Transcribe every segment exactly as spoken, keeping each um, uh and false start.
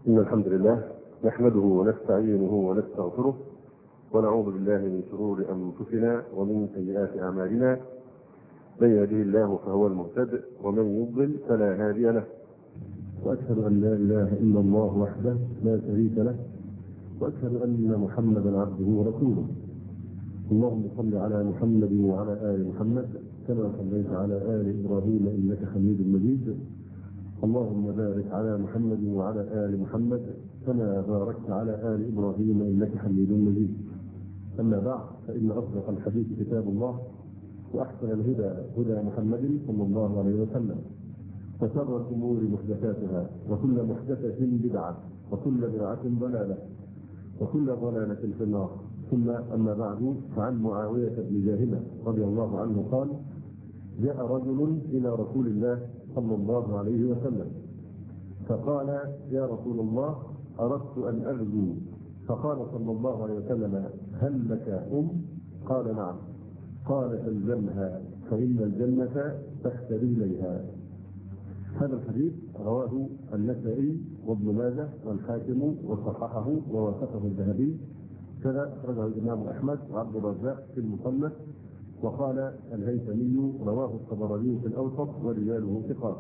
إن الحمد لله نحمده ونستعينه ونستغفره ونعوذ بالله من شرور أنفسنا ومن سيئات أعمالنا. من يهده الله فهو المهتد ومن يضلل فلا هادي له. وأشهد أن لا إله إلا الله وحده لا شريك له، وأشهد أن محمدا عبده ورسوله. اللهم صل على محمد وعلى آل محمد كما صليت على آل إبراهيم إنك حميد مجيد. اللهم بارك على محمد وعلى آل محمد كما باركت على آل إبراهيم إنك حميد مجيد. أما بعد، فإن أصدق الحديث كتاب الله، وأحسن الهدى هدى محمد صلى الله عليه وسلم، وشر الأمور محدثاتها، وكل محدثة بدعة، وكل بدعة ضلالة، وكل ضلالة في النار. ثم أما بعد، فعن معاوية بن جاهلة رضي الله عنه قال: جاء رجل إلى رسول الله صلى الله عليه وسلم فقال: يا رسول الله، أردت أن أغزو. فقال صلى الله عليه وسلم: هل لك أم؟ قال: نعم. قال: فالزمها فإن الجنة تحت رجليها. هذا الحديث رواه النسائي وابن ماجه والحاكم وصححه ووافقه الذهبي، كذا أخرجه الإمام أحمد وعبد الرزاق في المصنف، وقال الهيثمي رواه الطبراني في الأوسط ورجاله ثقات.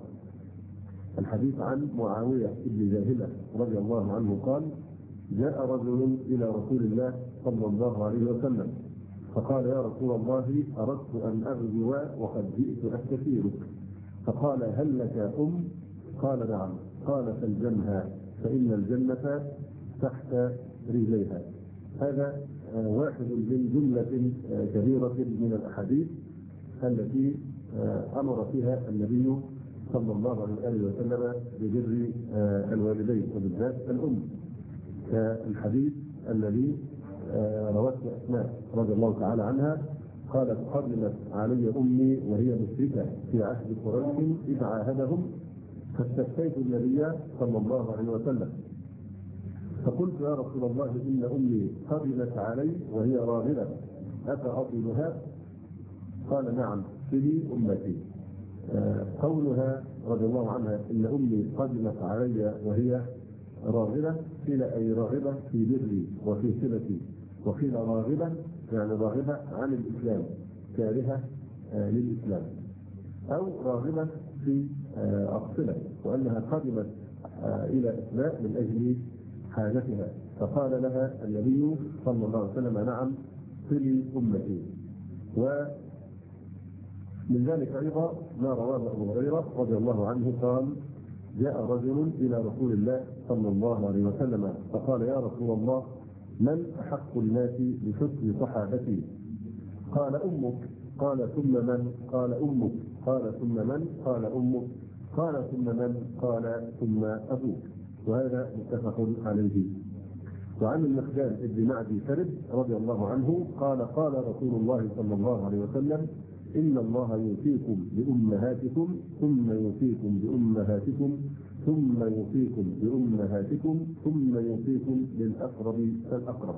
الحديث عن معاوية بن جاهلة رضي الله عنه قال: جاء رجل إلى رسول الله صلى الله عليه وسلم فقال: يا رسول الله، أردت أن أغزو وقد جئت أستثيرك. فقال: هل لك أم؟ قال: نعم. قال: فالزمها فإن الجنة تحت رجليها. هذا واحد من جملة كبيرة من الأحاديث التي أمر فيها النبي صلى الله عليه وسلم ببر الوالدين وبالذات الأم، كالحديث الذي روته أسماء رضي الله تعالى عنها قالت: قدمت علي أمي وهي مشركة في عهد قريش إذ عاهدهم فاستفتيت النبي صلى الله عليه وسلم فقلت: يا رسول الله، إن أمي قدمت علي وهي راغبة، أفأطلها؟ قال: نعم، صلي أمتي. آه قولها رضي الله عنها إن أمي قدمت علي وهي راغبة، قيل أي راغبة في بري وفي صلتي، وقيل راغبة يعني راغبة عن الإسلام، كارهة آه للإسلام، أو راغبة في آه الصلة، وأنها قدمت آه إلى إسلام من أجل حاجتها. فقال لها النبي صلى الله عليه وسلم: نعم، صلي أمتي. ومن ذلك أيضا ما رواه أبو هريرة رضي الله عنه قال: جاء رجل إلى رسول الله صلى الله عليه وسلم فقال: يا رسول الله، من أحق الناس بحسن صحابتي؟ قال: أمك. قال: ثم من؟ قال: أمك. قال: ثم من؟ قال: أمك. قال: ثم من؟ قال: ثم أبوك. وهذا متفق عليه. وعن المقدام بن معدي كرب رضي الله عنه قال: قال رسول الله صلى الله عليه وسلم: إن الله يوصيكم بأمهاتكم ثم يوصيكم بأمهاتكم ثم يوصيكم بأمهاتكم ثم يوصيكم بالأقرب فالأقرب.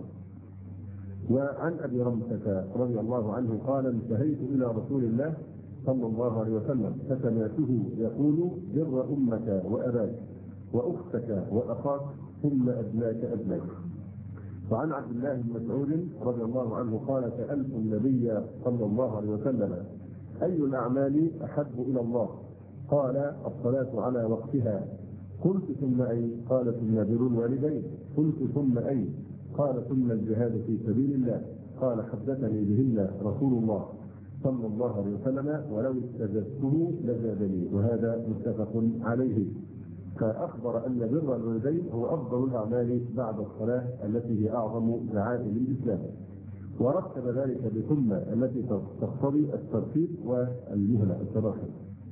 وعن أبي رمسة رضي الله عنه قال: انتهيت إلى رسول الله صلى الله عليه وسلم فسمعته يقول: بر أمك وأباك وأختك وأخاك ثم أدناك أدناك. وعن عبد الله بن مسعود رضي الله عنه قال: سألت النبي صلى الله عليه وسلم: أي الأعمال أحب إلى الله؟ قال: الصلاة على وقتها. قلت: ثم أي؟ قال: ثم بر الوالدين. قلت: ثم أي؟ قال: ثم الجهاد في سبيل الله. قال: حدثني بهن رسول الله صلى الله عليه وسلم ولو استزدته لزادني. وهذا متفق عليه. فأخبر أن بر الوالدين هو أفضل الأعمال بعد الصلاة التي هي أعظم معالم الإسلام، ورتب ذلك بثم التي تقتضي الترتيب والمهلة التراخي.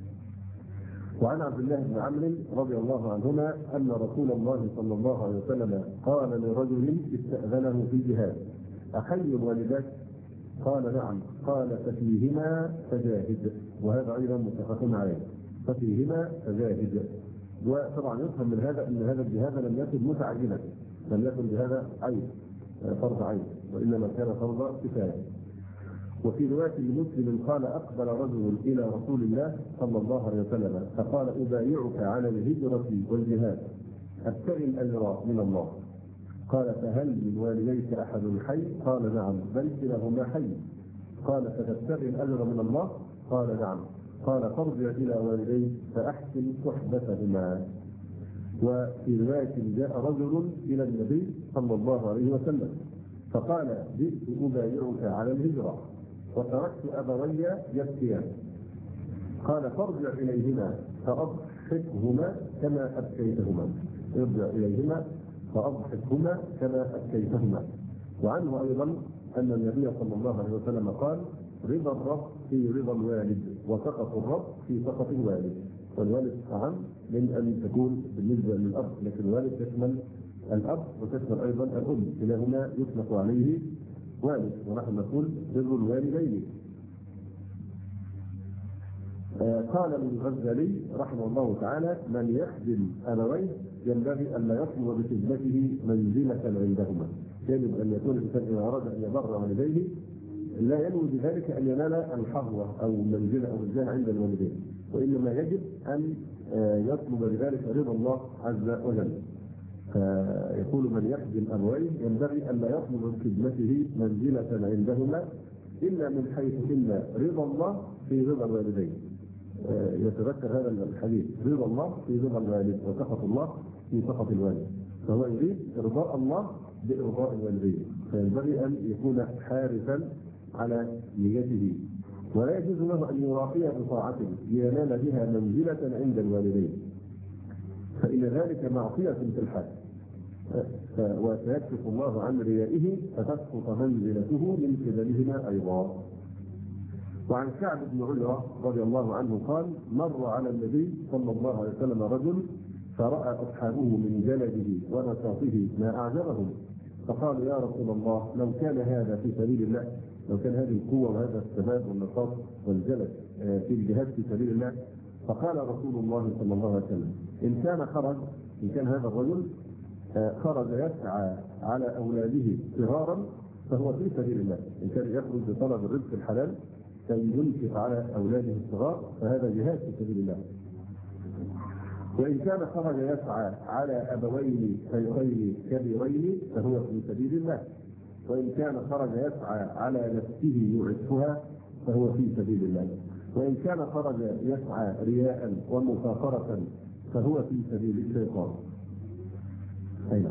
وعن عبد الله بن عمرو رضي الله عنهما أن رسول الله صلى الله عليه وسلم قال لرجل استأذنه في الجهاد: أحي والداك؟ قال: نعم. قال: ففيهما فجاهد. وهذا أيضا متفق عليه، ففيهما فجاهد. وطبعا يفهم من هذا ان هذا الجهاد لم يكن متعينا، لم يكن بهذا عين فرض عين، وانما كان فرض كفايه. وفي روايه لمسلم قال: اقبل رجل الى رسول الله صلى الله عليه وسلم فقال: ابايعك على الهجره والجهاد، أبتغي الأجر من الله. قال فهل من والديك أحد حي؟ قال نعم. بل كلاهما حي. قال فتبتغي الأجر من الله؟ قال نعم. قال فارجع إلى والديك فأحسن صحبتهما. وفي رواية جاء رجل إلى النبي صلى الله عليه وسلم فقال جئت أبايعك على الهجرة وتركت أبوي يبكيان. قال فارجع إليهما فأضحكهما كما أبكيتهما. ارجع إليهما فأضحكهما كما أبكيتهما. وعنه أيضا أن النبي صلى الله عليه وسلم قال رضا الرب في رضا الوالد وسخط الرب في سخط الوالد. والوالد أهم من أن تكون بالنسبة للأب، لكن الوالد تشمل الأب وتشمل أيضا الأم، كلاهما يطلق عليه والد، ونحن نقول بر الوالدين. آه قال ابن الغزالي رحمه الله تعالى من يخدم أبويه ينبغي أن لا يطلب بخدمته منزلة عندهما. يجب أن يكون الإنسان إذا أراد أن يبر والديه لا ينوي بذلك أن ينال الحظوة أو منزلة أو الجاه عند الوالدين، وإنما يجب أن يطلب بذلك رضا الله عز وجل. فيقول من يخدم أبويه ينبغي أن لا يطلب من خدمته منزلة عندهما إلا من حيث إن رضا الله في رضا الوالدين. يتذكر هذا الحديث رضا الله في رضا الوالد وسخط الله في سخط الوالد. فهو يريد إرضاء الله بإرضاء الوالدين، فينبغي أن يكون حارسا على نيته، ولا يجوز له أن يراقي بطاعته لينال بها منزلة عند الوالدين، فإن ذلك معصية في الحال، وسيكشف الله عن ريائه فتسقط منزلته من قبلهما أيضا. وعن كعب بن عجرة رضي الله عنه قال مر على النبي صلى الله عليه وسلم رجل فرأى أصحابه من جلده ونشاطه ما أعجبهم، فقالوا يا رسول الله لو كان هذا في سبيل الله، لو كان هذه القوة وهذا الثبات والنشاط والجلد في الجهاد في سبيل الله. فقال رسول الله صلى الله عليه وسلم إن كان خرج إن كان هذا الرجل خرج يسعى على أولاده صغارا فهو في سبيل الله. إن كان يخرج بطلب الرزق الحلال كي ينفق على أولاده الصغار فهذا جهاد في سبيل الله. وإن كان خرج يسعى على أبوين شيخين كبيرين فهو في سبيل الله. وإن كان خرج يسعى على نفسه يعفها فهو في سبيل الله. وإن كان خرج يسعى رياء ومفاخرة فهو في سبيل الشيطان. أين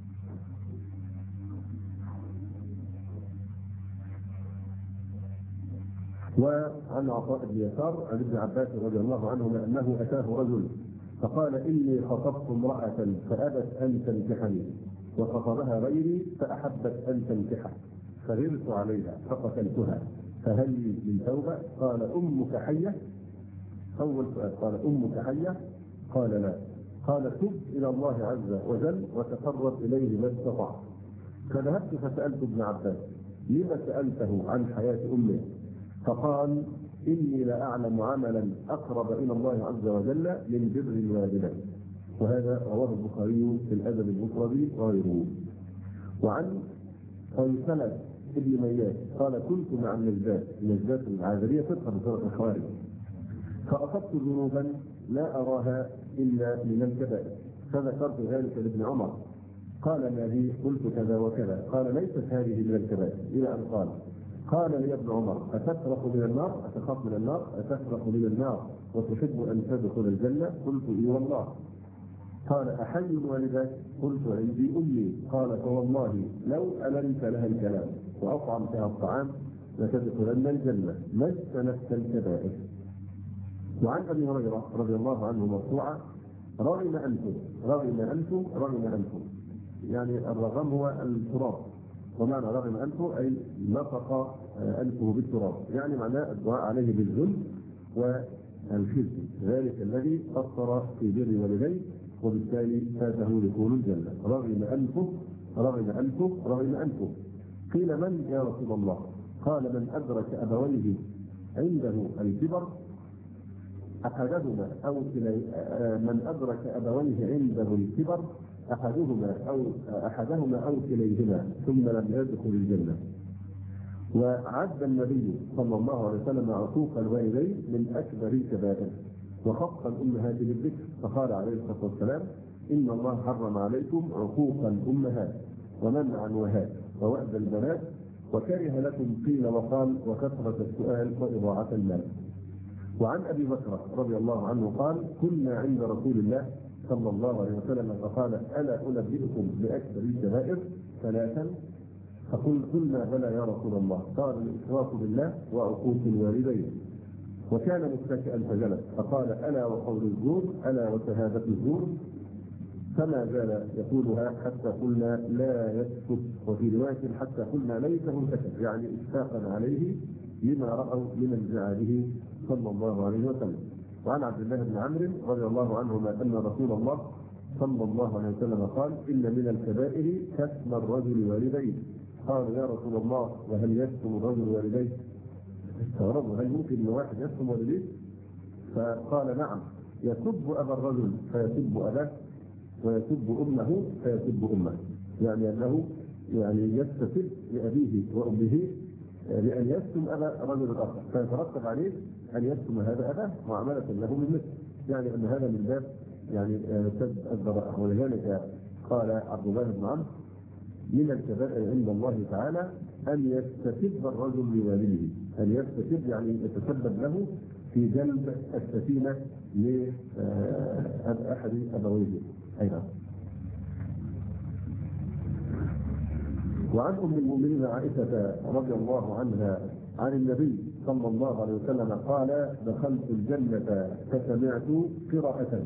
وعن عطاء بن يسار عن ابن عباس رضي الله عنهما أنه أتاه رجل فقال إني خطبت امرأة فأبت أن تنكحني وخطبها غيري فأحبت أن تنكحه فغرت عليها فقتلتها فهل لي من توبة؟ قال أمك حية؟ أول سؤال قال أمك حية؟ قال لا. قال تب إلى الله عز وجل وتقرب إليه ما استطعت. فذهبت فسألت ابن عباس لما سألته عن حياة أمه؟ فقال إني لا أعلم عملا أقرب إلى الله عز وجل من بر الوالدين. وهذا رواه البخاري في الأدب المفرد وغيره. وعن قيثلة ابن مياس قال كنت مع النجدات النجدات العاذرية تدخل بسورة الخوارج فأصبت ذنوبا لا أراها إلا من الكبائر فذكرت ذلك لابن عمر قال ما هي؟ قلت كذا وكذا قال ليست هذه من الكبائر إلى أن قال قال لي ابن عمر أتفرق من النار؟ أتخاف من النار؟ أتفرق من النار وتحب أن تدخل الجنة؟ قلت إي والله. قال أحي والداك؟ قلت عندي أمي. قال فوالله لو ألنت لها الكلام وأطعمتها الطعام لتدخلن الجنة ما اجتنبت الكبائر. وعن أبي هريرة رضي الله عنه مرفوعا رغم أنتم رغم أنتم رغم أنتم يعني الرغم هو التراب، ومعنى رغم أنفه أي نطق أنفه بالتراب، يعني معناه الدعاء عليه بالذل والخزي، ذلك الذي قصر في بر والديه وبالتالي فاته دخول الجنة. رغم أنفه رغم أنفه رغم أنفه. قيل من يا رسول الله؟ قال من أدرك أبويه عنده الكبر أحدهما أو من أدرك أبويه عنده الكبر أحدهما أو أحدهما أو كليهما ثم لم يدخل الجنة. وعد النبي صلى الله عليه وسلم عقوق الوالدين من أكبر الكبائر وخص الأمهات بالذكر فقال عليه الصلاة والسلام إن الله حرم عليكم عقوق الأمهات ومنع الوهات ووأد البنات وكره لكم قيل وقال وكثرة السؤال وإضاعة المال. وعن أبي بكر رضي الله عنه قال كنا عند رسول الله صلى الله عليه وسلم فقال ألا أنبئكم بأكبر الكبائر ثلاثا؟ فقل قلنا بلى يا رسول الله. قال الإشراك بالله وعقوق الوالدين. وكان متكئا فجلس فقال ألا وقول الزور ألا وشهادة الزور. فما زال يقولها حتى قلنا لا يسكت، وفي رواية حتى قلنا ليته سكت، يعني اشفاقا عليه لما رأوا من انزعاجه صلى الله عليه وسلم. وعن عبد الله بن عمرو رضي الله عنهما أن رسول الله صلى الله عليه وسلم قال إن من الكبائر شتم الرجل والديه. قالوا يا رسول الله وهل يشتم الرجل والديه؟ استغربوا هل ممكن ان واحد يشتم والديه؟ فقال نعم، يسب أبا الرجل فيسب أباه ويسب أمه فيسب أمه، يعني أنه يعني يستسب لأبيه وأمه لأن يشتم أبا الرجل الآخر، فيترتب عليه أن يشتم هذا أباه معاملة له من مثل، يعني أن هذا من باب يعني سب الذرائع. ولذلك قال عبد الله بن عمرو من الكبائر عند الله تعالى أن يستسب الرجل لوالده، أن يستسب يعني يتسبب له في جلب السفينة لأحد أبويه أيضا. وعن أم المؤمنين عائشة رضي الله عنها عن النبي صلى الله عليه وسلم قال دخلت الجنة فسمعت قراءة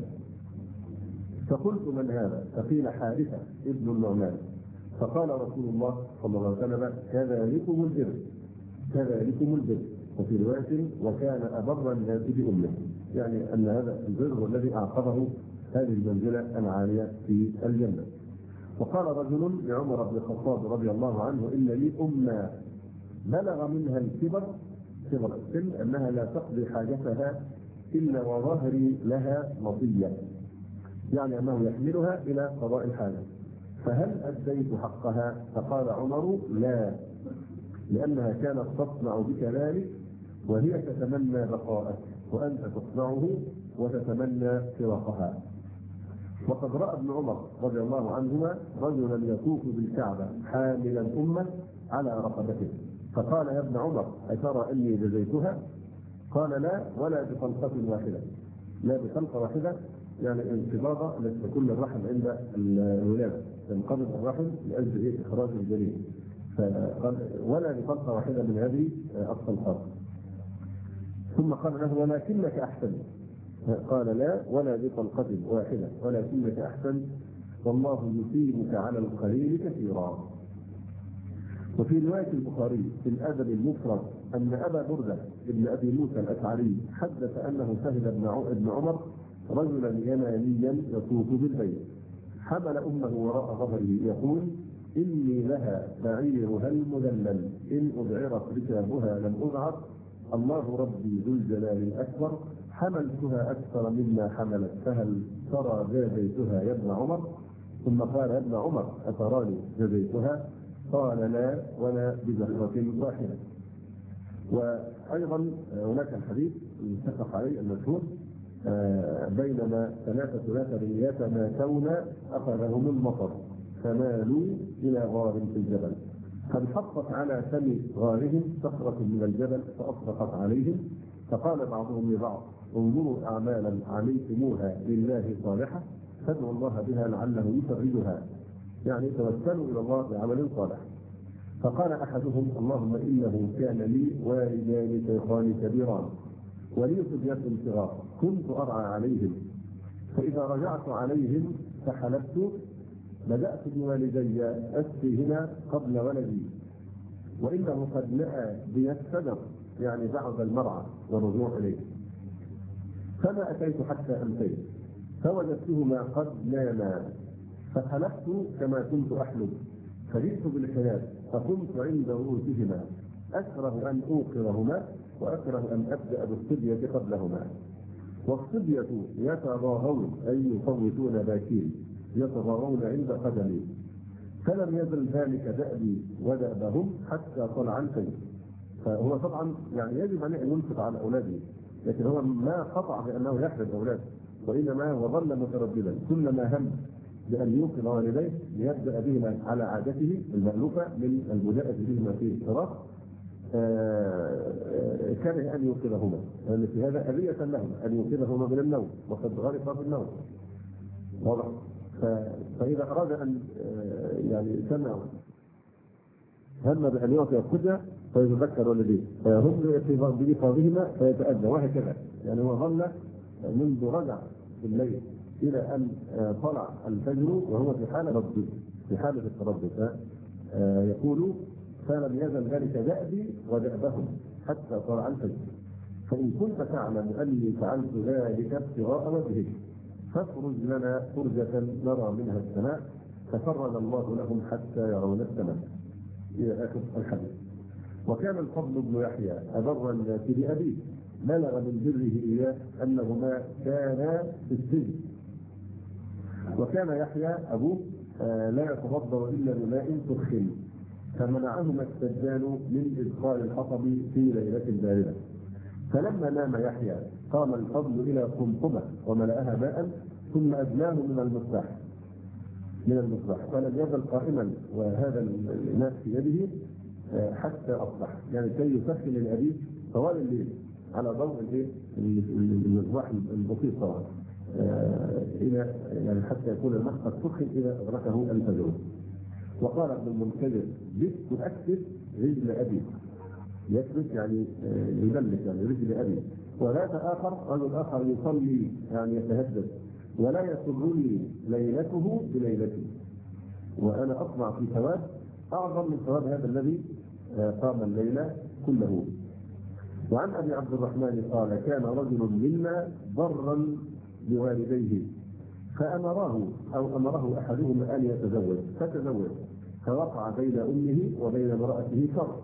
فقلت من هذا؟ فقيل حارثة ابن النعمان. فقال رسول الله صلى الله عليه وسلم كذلكم البر كذلكم البر. وفي رواية وكان أبر الناس بأمه، يعني أن هذا البر هو الذي أعقبه هذه المنزلة العالية في الجنة. وقال رجل لعمر بن الخطاب رضي الله عنه إن لي أمة بلغ منها الكبر كبر السن أنها لا تقضي حاجتها إلا وظهري لها مطية، يعني أنه يحملها إلى قضاء الحاجة، فهل أديت حقها؟ فقال عمر لا، لأنها كانت تصنع بك ذلك وهي تتمنى بقاءك وأنت تصنعه وتتمنى فراقها. وقد رأى ابن عمر رضي الله عنهما رجلا يطوف بالكعبة حاملا أمه على رقبته، فقال يا ابن عمر أترى أني جزيتها؟ قال لا ولا بطلقة واحدة، لا بطلقة واحدة يعني انقباضة لتكون الرحم عند الولادة، تنقبض الرحم لأجل إخراج الجنين، فقال ولا بطلقة واحدة من هذه الطلقات. ثم قال له ولكنك أحسن، قال لا ولا بطلقة واحدة ولكنك أحسن والله يثيبك على القليل كثيرا. وفي رواية البخاري في الأدب المفرد أن أبا بردة ابن أبي موسى الأشعري حدث أنه شهد ابن عمر رجلا يمانيا يطوف بالبيت حمل أمه وراء ظهره يقول إني لها بعيرها المذلل إن أذعرت ركابها لم أذعر الله ربي ذو الجلال الأكبر حملتها أكثر مما حملت فهل ترى جازيتها يا ابن عمر؟ ثم قال يا ابن عمر أتراني جازيتها؟ قال لا ولا بزهرة واحدة. وأيضا هناك الحديث المتفق عليه المشهور بينما ثلاثة نفر يتماشون أخذهم المطر فمالوا إلى غار في الجبل فانحطت على فم غارهم صخرة من الجبل فأطبقت عليهم، فقال بعضهم لبعض انظروا أعمالا عملتموها لله صالحة فادعوا الله بها لعله يفرجها، يعني توسلوا إلى الله بعمل صالح. فقال أحدهم اللهم إنه كان لي والدان شيخان كبيران ولي صبية صغار كنت أرعى عليهم، فإذا رجعت عليهم فحلبت بدأت بوالدي أسقيهما قبل ولدي وإنه قد نأى بي الشجر، يعني بعد المرعى والرجوع إليه، فما أتيت حتى أمسيت فوجدتهما قد ناما فحلبت كما كنت أحلب فجئت بالحياة فكنت عند رؤوسهما أكره أن أوقرهما وأكره أن أبدأ بالصبية قبلهما، والصبية يتضاهون أي يفوتون باكين يتضاهون عند قدمي، فلم يزل ذلك دأبي ودأبهم حتى طلع الفجر. فهو طبعا يعني يجب عليه أن ينفق على أولاده، لكن هو ما قطع بأنه يحرم أولاده، وإنما وظل مترددا كلما هم بأن يوقظ والديه ليبدأ بهما على عادته المألوفة من البداءة بهما في الفراق، كره أن يوقظهما، لأن في هذا أذية لهم أن يوقظهما من النوم وقد غرق في النوم. واضح؟ فإذا أراد أن يعني سمع هم بأن يعطي القدرة فيتذكر والديه فيهم بإيقاظهما فيتأذى، وهكذا. يعني هو ظل منذ رجع في الليل إلى أن طلع الفجر وهو في حالة ردود، في حالة التردد. يقول فلم يزل ذلك دأبي ودأبهم حتى طلع الفجر، فإن كنت تعلم أني فعلت ذلك ابتغاء وجهك فافرج لنا فرجة نرى منها السماء، ففرج الله لهم حتى يرون السماء. إلى آخر الحديث. وكان الفضل بن يحيى أبر الناس بأبيه، بلغ من بره إياه أنهما كانا في السجن، وكان يحيى أبوه لا يتوضأ إلا بماء سخن، فمنعهما السجان من إدخال الحطب في ليلة باردة. فلما نام يحيى قام الفضل إلى قمقمة وملأها ماء ثم أدناه من المصباح من المصباح ولم يزل قائما وهذا الماء في يده حتى أصبح، يعني كي يسخن لأبيه طوال الليل على ضوء الايه المصباح البسيط طبعا الى يعني حتى يكون الماء قد سخن اذا ادركه الفجر. وقال ابن المنكدر بت اكتب رجل ابي، يكتب يعني يدلك يعني رجل ابي. وذات اخر رجل اخر يصلي يعني يتهدد ولا يسرني ليلته بليلتي، وانا اطمع في ثواب اعظم من ثواب هذا الذي قام الليل كله. وعن ابي عبد الرحمن قال كان رجل منا ضرا بوالديه فامره او امره احدهما ان يتزوج فتزوج، فوقع بين امه وبين امراته كرب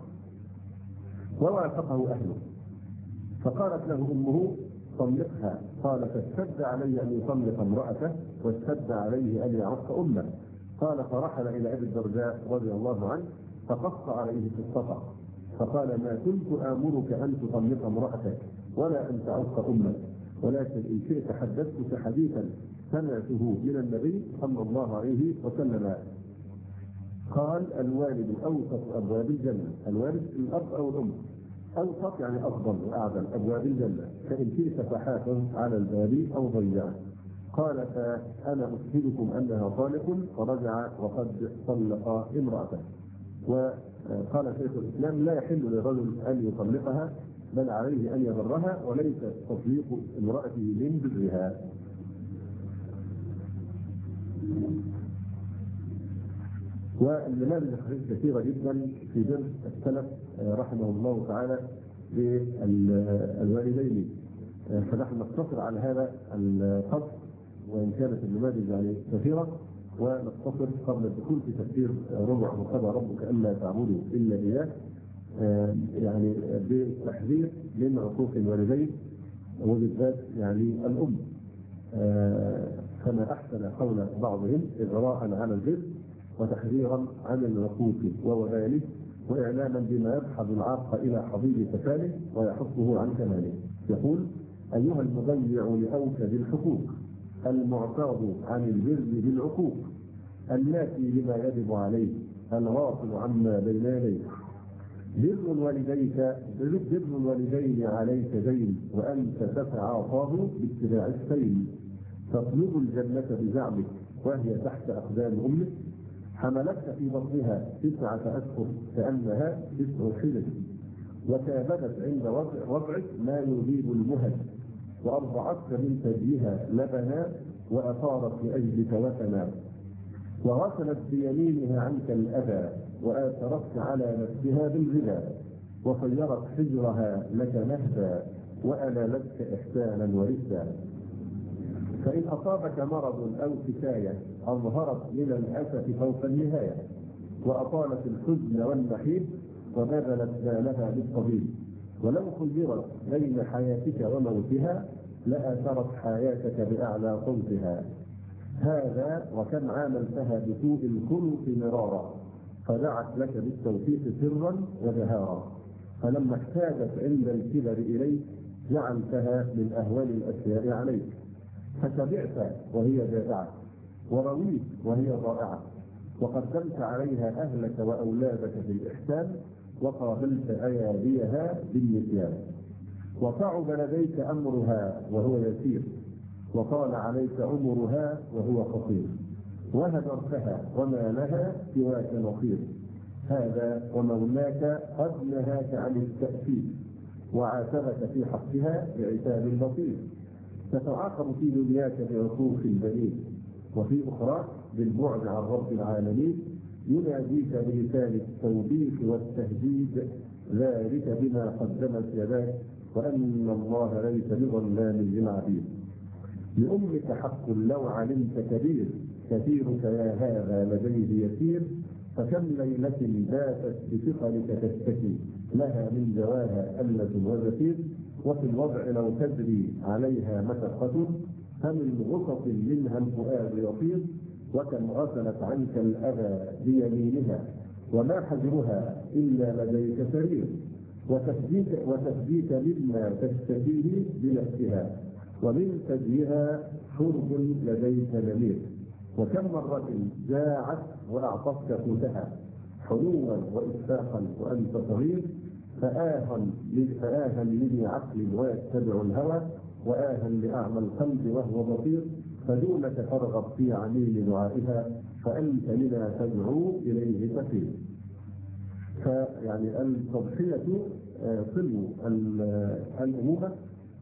ووافقه اهله، فقالت له امه طلقها، قال فاشتد علي ان يطلق امراته واشتد عليه ان يعق امه. قال فرحل الى ابي الدرداء رضي الله عنه فقص عليه في السفر فقال ما كنت آمرك أن تطلق امرأتك ولا أن تعق أمك، ولكن إن شئت حدثتك حديثا سمعته من النبي صلى الله عليه وسلم. قال الوالد أوسط أبواب الجنة، الوالد الأب أو الأم، أوسط يعني أفضل وأعظم أبواب الجنة، فإن شئت فحافظ على الباب أو ضيعه. قال فأنا أشهدكم أنها طالق، فرجع وقد طلق امرأته. وقال شيخ الإسلام لا يحل للرجل أن يطلقها بل عليه أن يبرها وليس تطليق امرأته من برها. والنماذج كثيرة جدا في بر السلف رحمه الله تعالى بالوالدين، فنحن نقتصر على هذا القصر وإن كانت النماذج يعني كثيرة، ونقتصر قبل الدخول في تفسير ربع وقضى ربك ألا تعبدوا إلا إياه، يعني بالتحذير من عقوق الوالدين وبالذات يعني الأم، كما أحسن قول بعضهم إغراء على البر وتحذيرا عن العقوق ووباله وإعلاما بما يدحض العاق إلى حضيض كفاله ويحطه عن كماله. يقول أيها المضيع لأوكد الحقوق المعتاض عن البر بالعقوق الناسي لما يجب عليه الغافل عما بين يديه، بر والديك بر الوالدين عليك دين وأنت تتعاطاه باتباع السيل، تطلب الجنة بزعمك وهي تحت أقدام أمك، حملتك في بطنها تسعة أشهر كأنها تسع حلل، وكابدت عند وضعك ما يذيب المهج، وأرضعتك من ثديها لبنا وأثارت لأجلك وثنا، وغسلت بيمينها عنك الأذى وآثرتك على نفسها بالغنى، وصيرت حجرها لك مهدا وألالتك إحسانا ورثا. فإن أصابك مرض أو كفاية أظهرت من الأسف فوق النهاية، وأطالت الحزن والنحيب وبذلت مالها للطبيب، ولو خيرت بين حياتك وموتها لآثرت حياتك بأعلى صوتها. هذا وكم عاملتها بسوء الخلق مرارا، فدعت لك بالتوفيق سرا وجهارا، فلما احتاجت عند الكبر إليك جعلتها من أهون الأشياء عليك، فشبعت وهي جائعة، ورويت وهي ضائعة، وقدمت عليها أهلك وأولادك بالإحسان، وقابلت أياديها بالنسيان. وصعب لديك أمرها وهو يسير، وطال عليك عمرها وهو قصير، وهدرتها وما لها سواك نصير. هذا ومولاك قد نهاك عن التأثير، وعاتبك في حقها بعتاب لطيف. فتعاقب في دنياك بعقوق البنين، وفي أخرى بالبعد عن رب العالمين. يناديك بلسان التوبيخ والتهديد، ذلك بما قدمت يداك، وأن الله ليس بظلام للعبيد. لأمك حق لو علمت كبير، كثيرك يا هذا لديه يسير. فكم ليلة باتت بثقلك تشتكي، لها من جواها ألة وزفير. وفي الوضع لو تدري عليها مشقة، فمن غصص منها الفؤاد يطير. وكم غسلت عنك الأذى بيمينها، وما حجرها إلا لديك سرير. وتفديك, وتفديك مما تشتكيه بنفسها، ومن ثديها شرب لديك نمير. وكم مرة جاعت وأعطتك قوتها، حلوا وإشفاقا وأنت صغير. فآها فآها لذي عقل ويتبع الهوى، وآها لأعمى القلب وهو بصير. فدونك ترغب في عميل دعائها، فأنت لما تدعو إليه كثير. فيعني التضحية صلو الأمومة.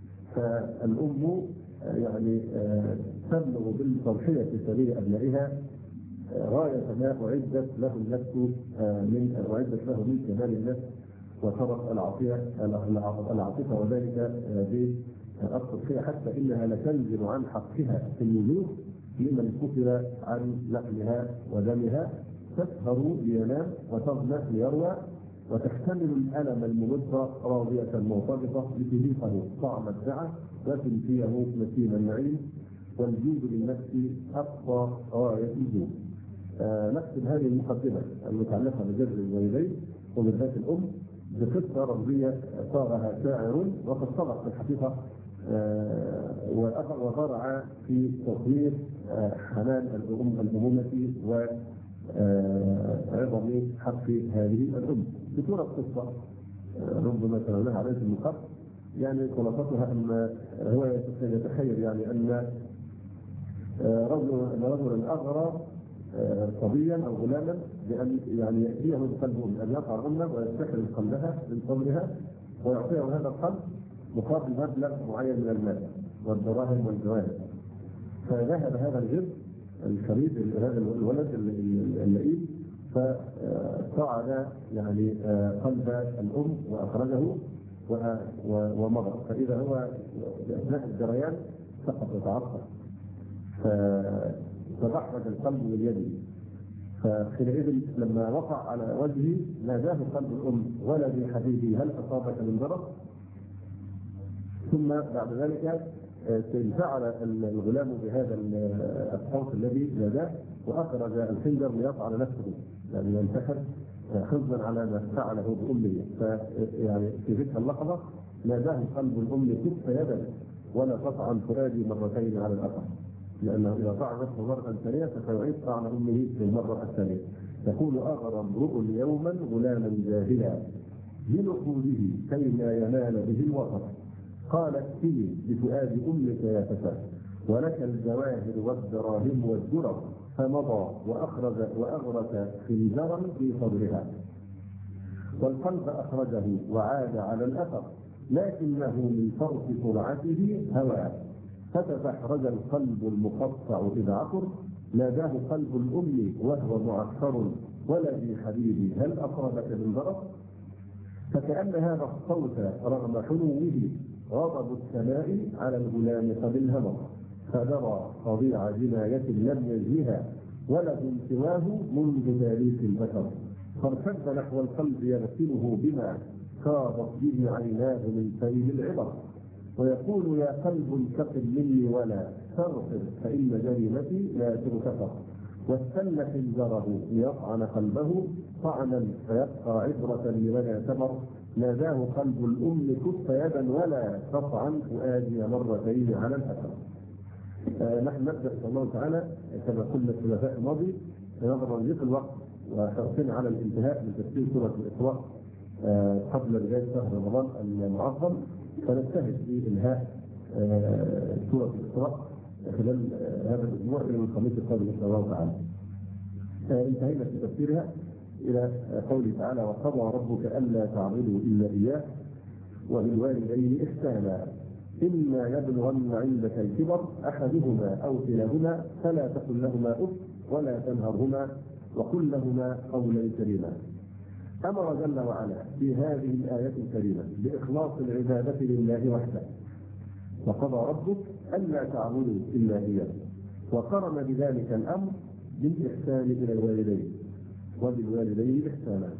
فالأم يعني تبلغ بالتضحية في سبيل أبنائها غاية ما أعدت له النفس من أعدت له من كمال النفس وشرف العاطفة العاطفة وذلك بالتضحية، حتى إنها لتنزل عن حقها في الوجود لمن كفر عن لحمها ودمها. تسهر لينام وتظمأ ليروى، وتحتمل الألم الممد راضية مرتبطة لتذيقه طعم السعة وتنفيه نسيم النعيم. والجود للنفس أقصى غاية الجود. آه نكتب هذه المقدمة المتعلقة بجر الوالدين وبالذات الأم بقصة رمزية صاغها شاعر، وقد صدق في الحقيقة آه وزرع في تصوير آه حنان الأم الأمومة و عظم حق هذه الأم. بصورة قصة ربما تنالها عليه المقر، يعني خلاصتها أن هو يتخيل يعني أن رجل رجلا أغرى صبيا أو غلاما بأن يعني يأتيه بقلبه بأن يقع أمه ويستحل قلبها من صبرها، ويعطيه هذا القلب مقابل مبلغ معين من المال والدراهم والجواهر. فذهب هذا الجد الشريف هذا الولد اللئيم فصعد يعني قلب الأم وأخرجه ومضى، فإذا هو أثناء الجريان سقط وتعثر فتحرك القلب من يده. فحينئذ لما وقع على وجهه ناداه قلب الأم: ولدي حبيبي هل أصابك من ضرر؟ ثم بعد ذلك انفعل الغلام بهذا الصوت الذي ناداه، واخرج الخنجر ليطعن نفسه يعني ينتحر حزنا على ما فعله بامه. فيعني في تلك اللحظه ناداه قلب الام: كف يدا ولا تطعن فؤادي مرتين على الاثر، لانه اذا طعن نفسه مره ثانيه فسيعيد طعن امه في المره الثانيه. يقول: اغرى امرؤ يوما غلاما جاهلا بنقوله كيما ينال به الوطن. قالت فيه بفؤاد امك يا فتى، ولك الجواهر والدراهم والدرر. فمضى واخرج واغرس خنجرا في صدرها، والقلب اخرجه وعاد على الاثر، لكنه من فرط سرعته هوى. فتفحرج القلب المقطع اذ عثر، ناداه قلب الام وهو معثر: ولدي حبيبي هل اصابك من ضرر؟ فكأن هذا الصوت رغم حلوه غضب السماء على الغلام قد انهمر، فدرى فظيع جناية لم يجهها ولد سواه منذ تاريخ البشر. فارتد نحو القلب يغسله بما فاضت به عيناه من سيل العبر، ويقول: يا قلب انتقم مني ولا تغفر، فإن جريمتي لا تغتفر. واستل خنجره ليطعن قلبه طعنا فيبقى عبرة لمن اعتبر. ناداه قلب الأم: كف يدا ولا تطعن فؤادي مرتين على الأثر. آه نحن نبدا ان شاء الله تعالى كما قلنا في الثلاثاء الماضي نظرا لضيق الوقت وحرصنا على الانتهاء من تفسير سوره الاسراء آه قبل بدايه شهر رمضان المعظم، فنجتهد في انهاء آه سوره الاسراء خلال آه هذا الاسبوع الى الخميس القادم ان شاء الله تعالى. آه انتهينا في تفسيرها الى قوله تعالى: وقضى ربك الا تعبدوا الا اياه وبالوالدين احسانا إما يبلغن عندك الكبر أحدهما أو كلاهما فلا تقل لهما أف ولا تنهرهما وقل لهما قولا كريما. أمر جل وعلا في هذه الآية الكريمة بإخلاص العبادة لله وحده، وقضى ربك ألا تعبدوا إلا إياه، وقرن بذلك الأمر بالإحسان إلى الوالدين وبالوالدين إحسانا،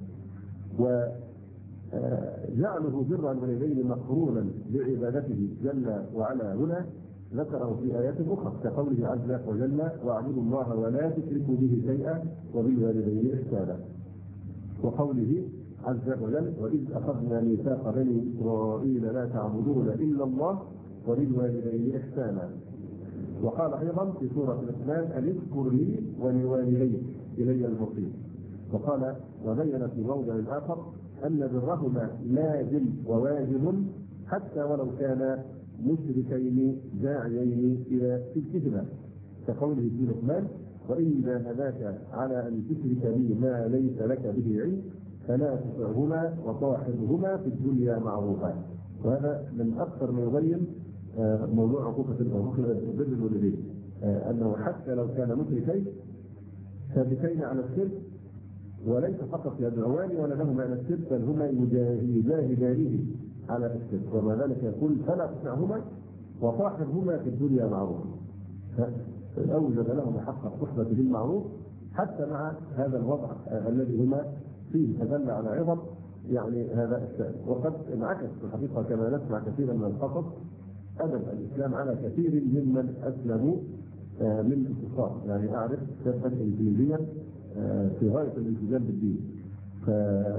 وجعله بر الوالدين مقرونا بعبادته جل وعلا هنا ذكره في آيات أخرى كقوله عز وجل: واعبدوا الله ولا تشركوا به شيئا وبالوالدين إحسانا، وقوله عز وجل: وإذ أخذنا ميثاق بني إسرائيل لا تعبدون إلا الله وبالوالدين إحسانا. وقال أيضا في سورة الرحمن: أن اذكر لي ولوالدي إلي المصير. وقال وبين في موضع آخر أن برهما لازم وواجب حتى ولو كان مشركين داعيين إلى شركهما، كقوله في لقمان: وإن جاهداك على أن تشرك بي ما ليس لك به علم فلا تطعهما وصاحبهما في الدنيا معروفا. وهذا من أكثر ما يبين موضوع عقوبة بر الوالدين، أنه حتى لو كان مشركين سابقين على الشرك وليس فقط يدعوان ولا لهما على الشرك بل هما يجاهدانه على الشرك، ومع ذلك يقول: فلا تطعهما وصاحبهما في الدنيا معروفا. أوجد لهما حق الصحبة بالمعروف حتى مع هذا الوضع الذي هما فيه، فدل على عظم يعني هذا الشأن. وقد انعكس في الحقيقة كما نسمع كثيرا من القصص أدب الإسلام على كثير ممن أسلموا من اتصال. يعني أعرف شابا إنجليزيا في غاية الالتزام بالدين، ف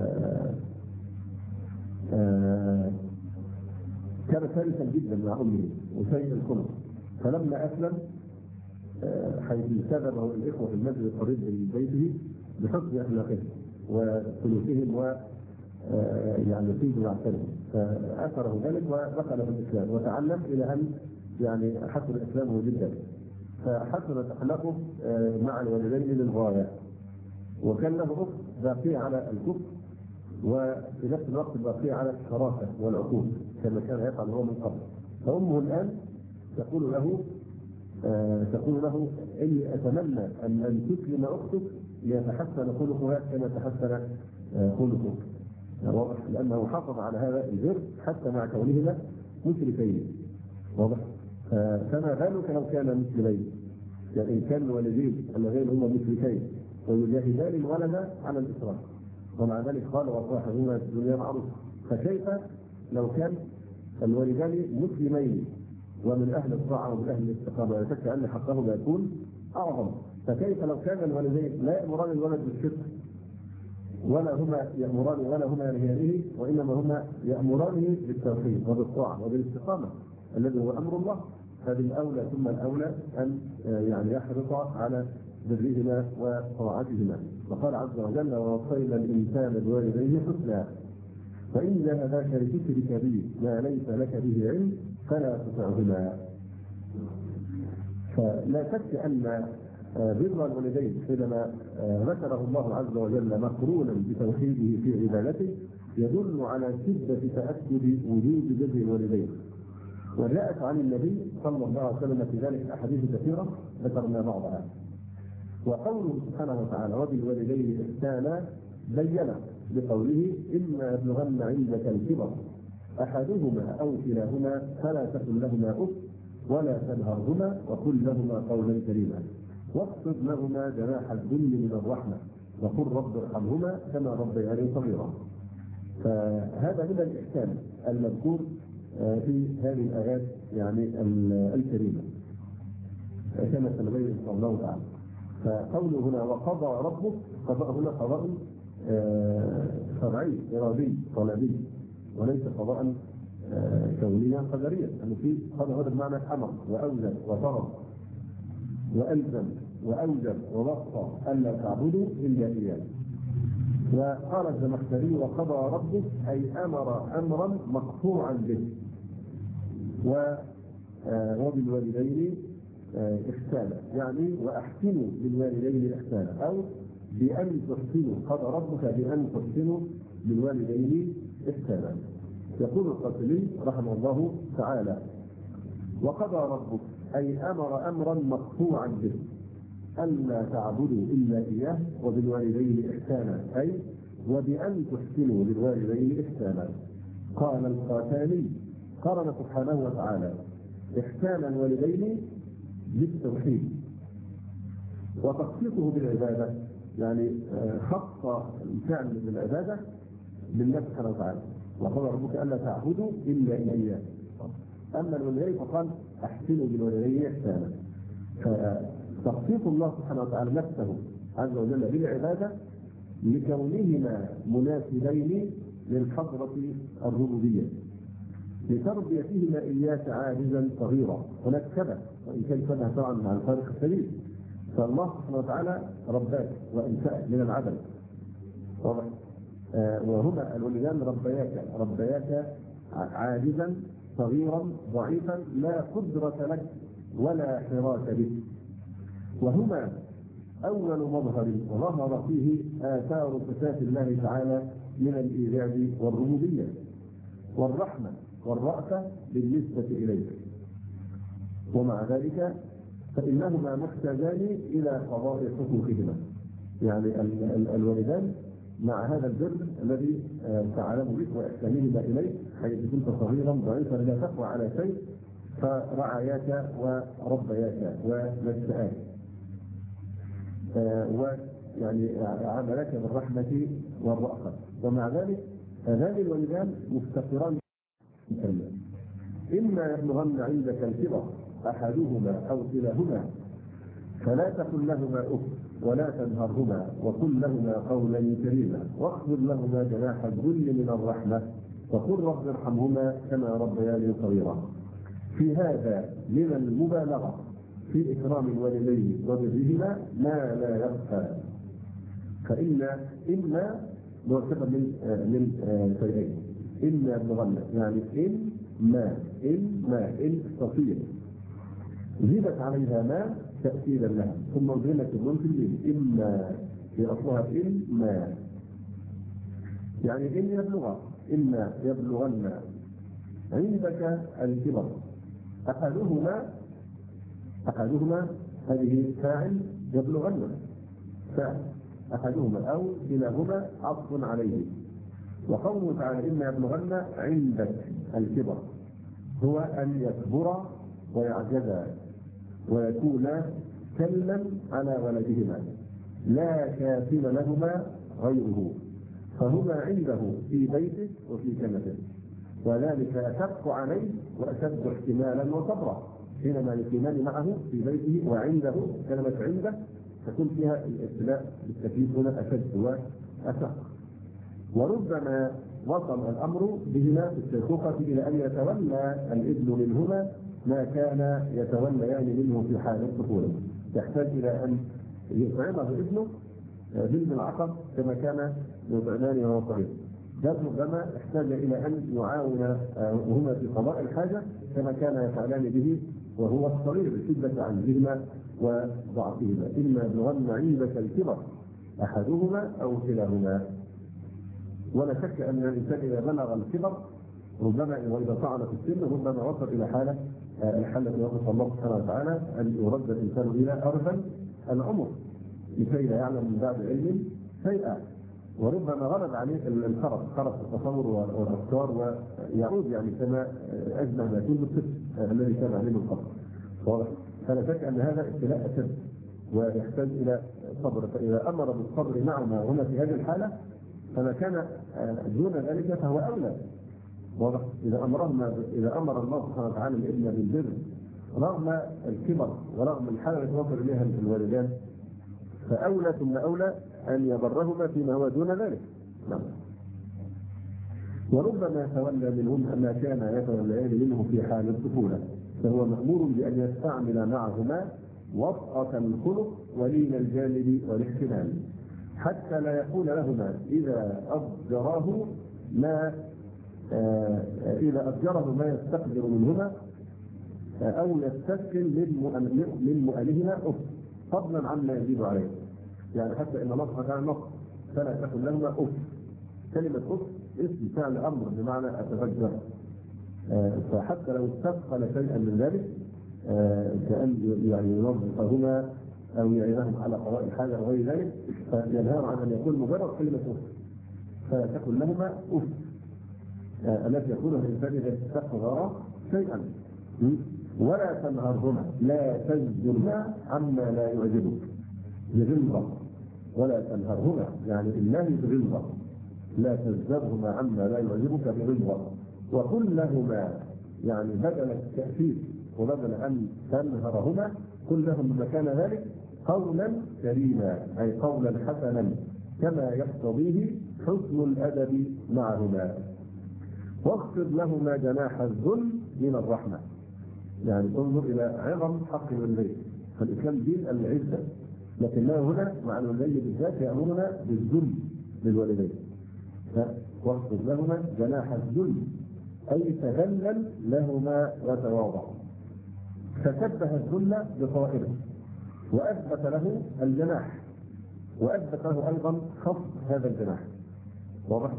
كان ثالثا جدا مع أمه وسيء الخلق، فلما أسلم حيث كذبه الإخوة في المسجد القريب من بيته بحسن أخلاقهم وسلوكهم و يعني طيب معتدل، فأثره ذلك ودخل في الإسلام وتعلم إلى أن يعني حسن إسلامه جدا، فحسنت أخلاقه مع الوالدين للغاية. وكان له أخت باقية على الكفر وفي نفس الوقت باقية على الشراسة والعقول كما كان يفعل هو من قبل. فأمه الآن تقول له آه تقول له: إني أتمنى أن أن تسلم أختك ليتحسن خلقها كما تحسن آه خلقك. واضح؟ لأنه حافظ على هذا البر حتى مع كونهما مشركين. واضح؟ آه فما بالك لو كان مسلمين؟ يعني إن كان الوالدين اللذين هما مشركين ويجاهدان الولد على الإسراف، ومع ذلك قال: وصاحبهما في الدنيا معروف. فكيف لو كان الوالدان مسلمين ومن أهل الطاعة ومن أهل الاستقامة؟ لا شك أن حقهما يكون أعظم. فكيف لو كان الوالدين لا يأمران الولد بالشرك ولا هما يأمران ولا هما ينهيانه، وإنما هما يأمرانه بالتوحيد وبالطاعة وبالاستقامة الذي هو أمر الله؟ هذه الأولى ثم الأولى أن يعني يحرص على برهما وطاعتهما. وقال عز وجل: ووصينا الإنسان بوالديه حسنا فإن جاهداك لتشرك بي ما ليس لك به علم فلا تطعهما. فلا شك أن بر الوالدين حينما ذكره الله عز وجل مقرونا بتوحيده في عبادته يدل على شدة تأكد وجود بر الوالدين. وجاءت عن النبي صلى الله عليه وسلم في ذلك أحاديث كثيرة ذكرنا بعضها. وقوله سبحانه وتعالى: وبالوالدين إحسانا بين بقوله: إما يبلغن عندك الكبر أحدهما أو كلاهما فلا تقل لهما أف ولا تنهرهما وقل لهما قولا كريما واخفض لهما جناح الذل من الرحمة وقل رب ارحمهما كما ربياني صغيرا. فهذا من الإحسان المذكور في هذه الآيات يعني الكريمة كما سنبين إن شاء الله تعالى. فقوله هنا وقضى ربك، قضاء هنا قضاء شرعي إرادي طلبي وليس قضاء كونيا قدريا، أنه في قضاء هذا بمعنى أمر وأوجب وفرض وألزم وأوجب ووصى ألا تعبدوا إلا إياه. وقال الزمخشري: وقضى ربك أي أمر أمرا مقطوعا به. وبالوالدين إحسانا، يعني وأحسنوا بالوالدين إحسانا، أو بأن تحسنوا، قضى ربك بأن تحسنوا بالوالدين إحسانا. يقول القاسمي رحمه الله تعالى: وقضى ربك أي أمر أمرا مقطوعا به ألا تعبدوا إلا إياه وبالوالدين إحسانا، أي وبأن تحسنوا للوالدين إحسانا. قال القاسمي: قرن سبحانه وتعالى إحسان الوالدين بالتوحيد وتخصيصه بالعبادة، يعني خص الفعل بالعبادة بالله سبحانه وتعالى. وقال ربك ألا تعبدوا إلا إياه. أما الوالدين فقال أحسنوا بالوالدين إحسانا. فتخصيص الله سبحانه وتعالى نفسه عز وجل بالعبادة لكونهما مناسبين للحضرة الربوبية، لتربيتهما إياك عاجزا صغيرا. هناك شبه، وإن كان شبه طبعا عن الفارق السليم. فالله سبحانه وتعالى رباك وأنشأك من العدم، واضح؟ آه وهما الولدان ربياك ربياك عاجزا صغيرا ضعيفا لا قدرة لك ولا حراك به. وهما أول مظهر ظهر فيه آثار صفات الله تعالى من الإيجاد والربوبية والرحمة والرأفة بالنسبة إليه. ومع ذلك فإنهما محتاجان إلى قضاء حقوقهما، يعني الوالدان مع هذا البر الذي تعلموا به وإحسانهما إليه، حيث كنت صغيرا ضعيفا لا تقوى على شيء، فرعاياك وربياك ونشأك، ويعني عملك بالرحمة والرأفة. ومع ذلك هذان الوالدان مفتقران إما يبلغن عندك الكبر أحدهما أو كلاهما فلا تقل لهما أف ولا تنهرهما وقل لهما قولا كريما واخفض لهما جناح الذل من الرحمة وقل رب ارحمهما كما ربياني صغيرا. في هذا من المبالغة في إكرام الوالدين وبرهما ما لا يخفى. فإن إما مرتبة من من شيئين: إما يبلغن، يعني إن ما إن ما إن تصير زيدت عليها ما تأكيدا لها، ثم أضغمت النون في الليل. إما في أصلها إن ما، يعني إن يبلغ إما يبلغن عندك الكبر أحدهما أحدهما هذه فاعل يبلغن فاعل أحدهما أو كلاهما عطف عليه. وقوله تعالى إما يبلغن عندك الكبر هو أن يكبر ويعجز ويكون كلا على ولدهما لا كافل لهما غيره، فهما عنده في بيته وفي كنفه، وذلك أشق عليه وأشد احتمالا وصبرا حينما يقيمان معه في بيته وعنده. كلمة عنده تكون فيها الابتلاء بالتكليف هنا أشد وأشق. وربما وصل الأمر بهما في الشيخوخة إلى أن يتولى الابن منهما ما كان يتوليان منه في حال الطفولة، يحتاج إلى أن يطعمه ابنه بالملعقة كما كان يطعمان وهو صغير. بل ربما احتاج إلى أن يعاون هما في قضاء الحاجة كما كان يفعلان به وهو الصغير بشدة عنهما وضعفهما. إما يبلغن عندك الكبر أحدهما أو كلاهما. ولا شك أن الإنسان إذا بلغ الكبر ربما وإذا طعن في السن ربما وصل إلى حالة الحالة التي وصف الله سبحانه وتعالى أن يرد الإنسان إلى أرذل العمر لكي لا يعلم من بعد علم شيئا. وربما غلب عليه الخرف خرف التصور والأفكار ويعود يعني كما أجمع ما يكون بالطفل الذي كان عليه الخرف. واضح؟ فلا شك أن هذا ابتلاء أشد ويحتاج إلى صبر. فإذا أمر بالصبر معهما هنا في هذه الحالة فما كان دون ذلك فهو أولى. واضح؟ إذا أمرهما إذا أمر الله سبحانه وتعالى الابن بالبر رغم الكبر ورغم الحالة التي وصل إليها الوالدان فأولى ثم أولى أن يبرهما فيما هو دون ذلك. نعم. وربما تولى منهم ما كان يتوليان منه في حال الطفولة، فهو مأمور بأن يستعمل معهما وطأة الخلق ولين الجانب والاحتمال، حتى لا يقول لهما إذا أضجراه ما آه إذا أضجره ما يستقدر منهما آه أو يستسكن من مؤلهما أف، فضلا عما يزيد عليه. يعني حتى إن نصح كان نصح فلا تقل لهما أف. كلمة أف اسم فعل أمر بمعنى أتفجر، آه فحتى لو استثقل شيئا من ذلك آه كأن يعني ينظفهما أو يعينهم على قضاء الحاجة أو غير ذلك، فينهار عن أن يكون مجرد كلمة أف، فلا تقل لهما أف آه التي يقولها الإنسان إذا استقر شيئا. ولا تنهرهما، لا تزجرهما عما لا يعجبك بغلظة، ولا تنهرهما يعني النهي بغلظة، لا تزجرهما عما لا يعجبك بغلظة. وقل لهما يعني بدل التأكيد وبدل أن تنهرهما قل لهم مكان ذلك قولا كريما، أي قولا حسنا كما يقتضيه حسن الأدب معهما. واخفض لهما جناح الذل من الرحمة، يعني انظر إلى عظم حق الوالدين، فالإسلام دين العزة، لكنه هنا مع الوالدين بالذات يأمرنا بالذل للوالدين. واخفض لهما جناح الذل أي تذلل لهما وتواضع. فشبه الذل بطائره وأثبت له الجناح، وأثبت له أيضا خفض هذا الجناح. واضح؟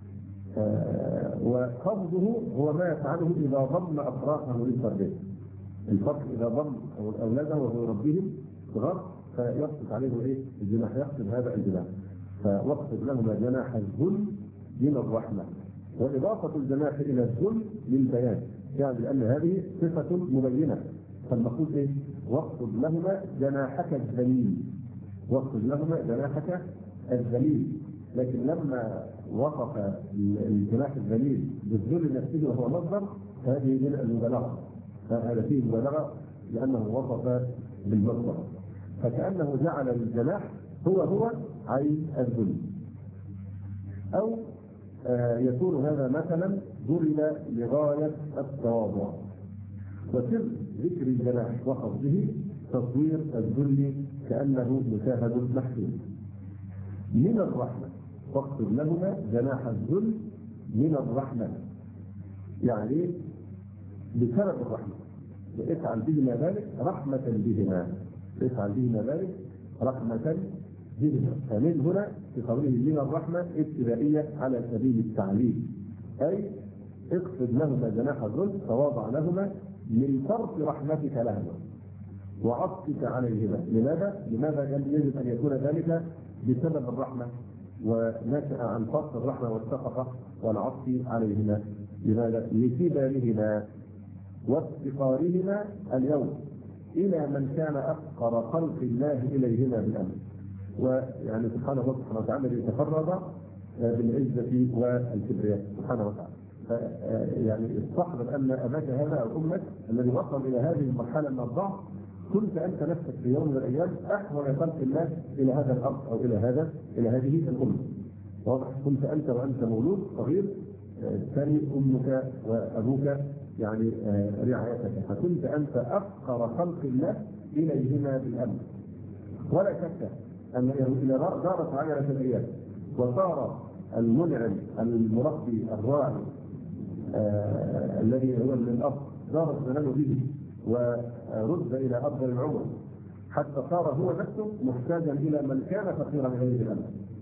آه وخفضه هو ما يفعله إذا ضم أطرافه للتربية. الفرق إذا ضم أولاده وهو يربيهم صغار فيقصد عليه إيه؟ الجناح، يقصد هذا الجناح. فوقصد لهما جناح الذل من الرحمة، وإضافة الجناح إلى الذل للبيان، يعني لأن هذه صفة مبينة، فالمقصود إيه؟ واقصد لهما جناحك الذليل، واقصد لهما جناحك الذليل. لكن لما وصف الجناح الذليل بالذل نفسه وهو مصدر فهذه من المبالغة، هذا فيه مبالغة لأنه وصف بالمصدر، فكأنه جعل الجناح هو هو عين الذل. أو آه يكون هذا مثلا ضرب لغاية التواضع. وسر ذكر الجناح وخفضه تصوير الذل كأنه مشاهد محسوس. من الرحمة، واقصد لهما جناح الذل من الرحمة، يعني بسبب الرحمة، افعل بهما ذلك رحمة بهما، افعل بهما ذلك رحمة بهما. فمن هنا في قوله من الرحمة ابتدائية على سبيل التعليم، أي اقصد لهما جناح الذل، تواضع لهما من فرط رحمتك لهما وعطفك عليهما. لماذا؟ لماذا يجب أن يكون ذلك؟ بسبب الرحمة، ونشأ عن فرط الرحمة والشفقة والعطف عليهما. لماذا؟ لكبارهما وافتقارهما اليوم إلى من كان أفقر خلق الله إليهما بالأمر. ويعني سبحانه وتعالى يتفرد بالعزة والكبرياء سبحانه وتعالى. يعني استحضر أن أباك هذا أو أمك الذي وصل إلى هذه المرحلة من الضعف كنت أنت نفسك في يوم من الأيام أحوج خلق الله إلى هذا الأرض أو إلى هذا إلى هذه الأمة. واضح؟ كنت أنت وأنت مولود صغير ثاني أمك وأبوك يعني رعايتك، فكنت أنت أفقر خلق الله إليهما بالأمر. ولا شك أن إذا دارت عجلة الأيام وصار المنعم المربي الراعي آه الذي هو من الأب دارت زمانه به ورد إلى أفضل العمر حتى صار هو نفسه محتاجا إلى من كان فقيرا غير الأمر.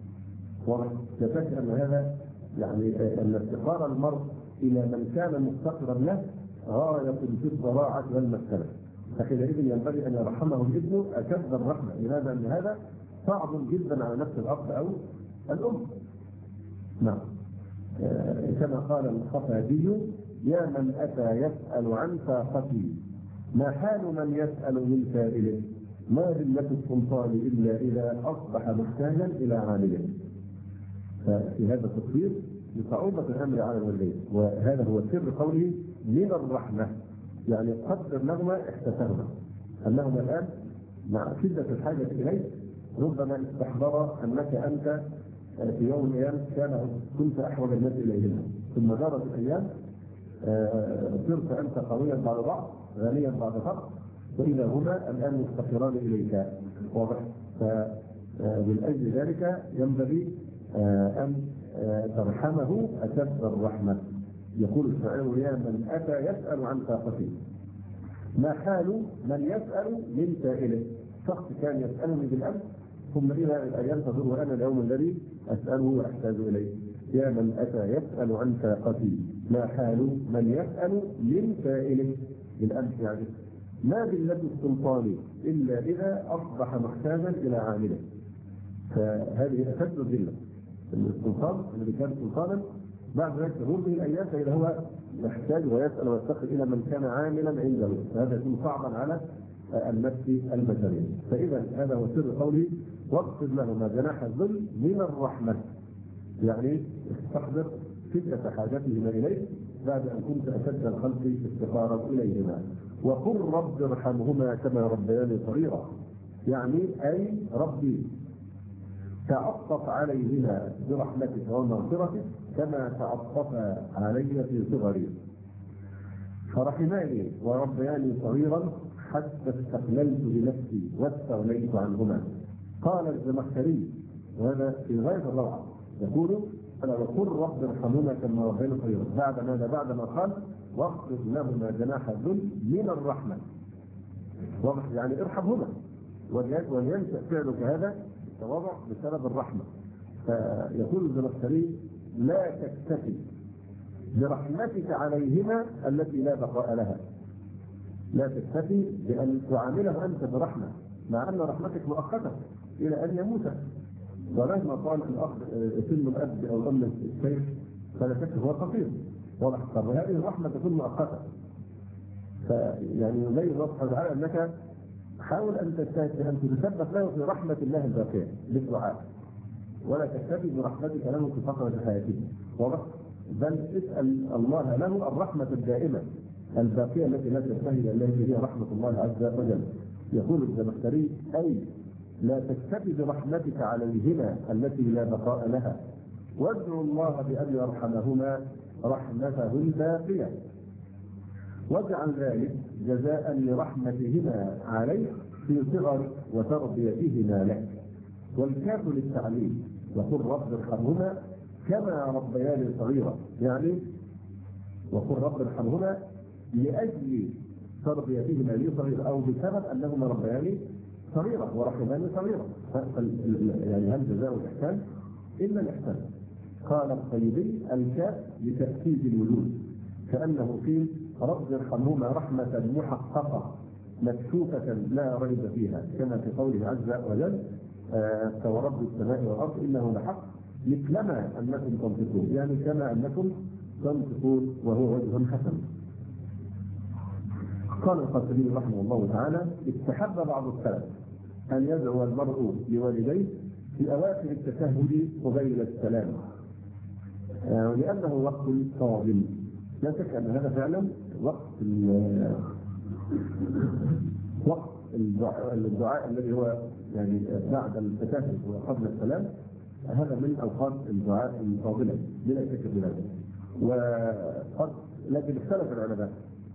ولا شك أن هذا يعني أن افتقار المرء إلى من كان مفتقرا له غاية في الضراعة والمسكنة، فحينئذ ينبغي أن يرحمه الابن أشد الرحمة. لماذا؟ أن هذا صعب جدا على نفس الأب أو الأم. نعم. آه كما قال الخفاجي: يا من أتى يسأل عن فاقتي ما حال من يسأل من سائله، ما ذلة السلطان إلا إذا أصبح محتاجا إلى عامله. ففي هذا التصوير لصعوبة الأمر على الوالدين، وهذا هو سر قوله من الرحمة، يعني قدر لهما احتسابهما أنهما الآن مع شدة الحاجة إليك ربما استحضر أنك أنت في يوم من الأيام كان كنت أحوج الناس إليهما، ثم دارت الأيام صرت أنت قويا بعد ضعف غنيا بعد فقر، وإذا هما الآن مفتقران إليك. واضح؟ فمن ذلك ينبغي أن ترحمه أشد الرحمة. يقول الشاعر: يا من أتى يسأل عن طاقته، ما حال من يسأل من سائله؟ شخص كان يسألني بالأمس ثم إلى الأيام تدور وأنا اليوم الذي أسأله وأحتاج إليه. يا من أتى يسأل عن طاقتي، ما حال من يسأل من سائله؟ بالأمس يعني ما ذلة السلطان إلا إذا أصبح محتاجا إلى عامله. فهذه أشد الذلة. السلطان الذي كان سلطانا بعد ذلك تمر به الأيام فإذا هو يحتاج ويسأل ويفتقر إلى من كان عاملا عنده، فهذا يكون صعبا على النفس البشرية. فإذا هذا هو سر قوله: واخفض لهما جناح الذل من الرحمة، يعني استحضر شدة حاجتهما إليك بعد أن كنت أشد الخلق افتقارا إليهما. وقل رب ارحمهما كما ربياني صغيرا، يعني أي ربي تعطف عليهما برحمتك ومغفرتك كما تعطف علي في صغري. فرحماني وربياني صغيرا حتى استقللت بنفسي واستغنيت عنهما. قال الزمخشري وهذا في غاية الروعة، يقول: أنا وقل رب ارحمهما كما ربياني صغيرا، بعد ماذا؟ بعد ما قال: واخفض لهما جناح الذل من الرحمة. واضح؟ يعني ارحمهما، ولينشأ فعلك هذا التواضع بسبب الرحمة. فيقول الزمخشري: لا تكتفي برحمتك عليهما التي لا بقاء لها، لا تكتفي بأن تعامله أنت برحمة، مع أن رحمتك مؤقتة إلى أن يموت. ولما طال الأخ سن الأب أو الأم الشيخ فلا شك هو قصير، واضح؟ فهذه الرحمة تكون مؤقتة. فيعني يبين الله سبحانه وتعالى أنك حاول أن أن تتثبت له في رحمة الله الباقية بالدعاء، ولا تكتفي برحمتك له في فترة حياته. واضح؟ بل اسأل الله له الرحمة الدائمة الباقية التي لا تنتهي، التي هي رحمة الله عز وجل. يقول الزمخشري: أي لا تكتفي برحمتك عليهما التي لا بقاء لها، وادعوا الله بأن يرحمهما رحمته الباقية، واجعل ذلك جزاء لرحمتهما عليك في صغر وتربيتهما لك. والكاف للتعليم. وقل رب ارحمهما كما ربياني صغيرا، يعني وقل رب ارحمهما لأجل تربيتهما لي صغيرا، أو بسبب أنهما ربياني صغيرا ورحماني صغيرا. يعني هل جزاء الإحسان إلا الإحسان؟ قال الطيبي: الكاف لتأكيد الوجود، كأنه قيل: رب ارحمهما رحمة محققة مكشوفة لا ريب فيها، كما في قوله عز وجل: فورب السماء والأرض إنه لحق مثلما أنكم تنطقون، يعني كما أنكم تنطقون، وهو وجه حسن. قال القاسمي رحمه الله تعالى: استحب بعض السلف أن يدعو المرء لوالديه في أواخر التشهد قبيل السلام، لأنه وقت فاضل. لا شك أن هذا فعلا وقت وقت الدعاء, الدعاء الذي هو يعني بعد التشهد وقبل السلام، هذا من أوقات الدعاء الفاضلة بلا شك في ذلك. وقد لكن اختلف العلماء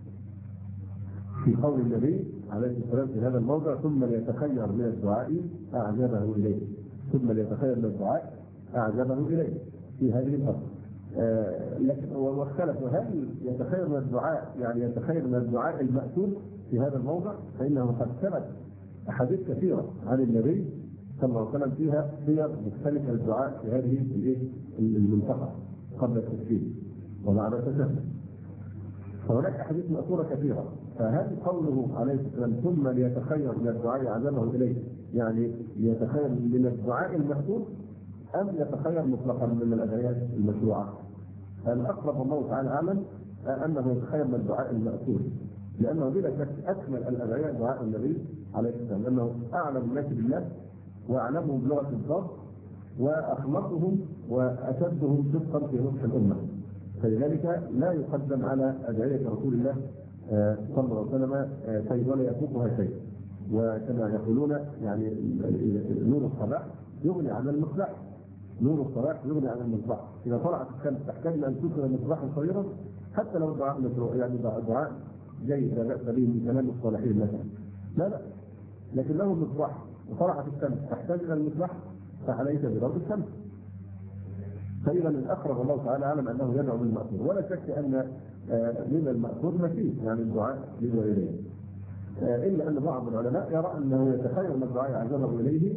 في قول النبي عليه الصلاة والسلام في هذا الموضع: ثم ليتخير من الدعاء أعجبه إليه، ثم ليتخير من الدعاء أعجبه إليه في هذه الفترة. آه لكن واختلفوا هل يتخير من الدعاء يعني يتخير من الدعاء المأثور في هذا الموضع، فإنه قد ثبت أحاديث كثيرة عن النبي صلى الله عليه وسلم فيها صيغ مختلفة للدعاء في هذه المنطقة قبل التسليم وبعد التشهد. فهناك أحاديث مأثورة كثيرة. فهل قوله عليه الصلاة والسلام ثم ليتخير من الدعاء أعجبه إليه، يعني يتخير من الدعاء المأثور أم يتخير مطلقا من الأدعية المشروعة؟ الأقرب الله تعالى أعلم أنه يتخير من الدعاء المأثور، لأنه بلا شك أكمل الأدعية دعاء النبي عليه الصلاة والسلام، لأنه أعلم الناس بالله وأعلمهم بلغة الضبط وأخلصهم وأشدهم صدقا في نصح الأمة، فلذلك لا يقدم على أدعية رسول الله صلى الله عليه وسلم شيء ولا يفوقها شيء. وكما يقولون يعني نور الصباح يغني عن المصباح، نور الصباح يغني عن المصباح. إذا طلعت الشمس تحتاج أن توصل مصباحا صغيرا، حتى لو الدعاء يعني دعاء جيد لا بأس به من كلام الصالحين مثلا، لا لا، لكن له مصباح وطلعت الشمس تحتاج الى المصباح فعليك بضرب الشمس. فاذا الاقرب الله تعالى اعلم انه يدعو بالمأثور، ولا شك ان من المأثور مسيح يعني الدعاء للوالدين، الا ان بعض العلماء يرى انه يتخير من الدعاء عزمه اليه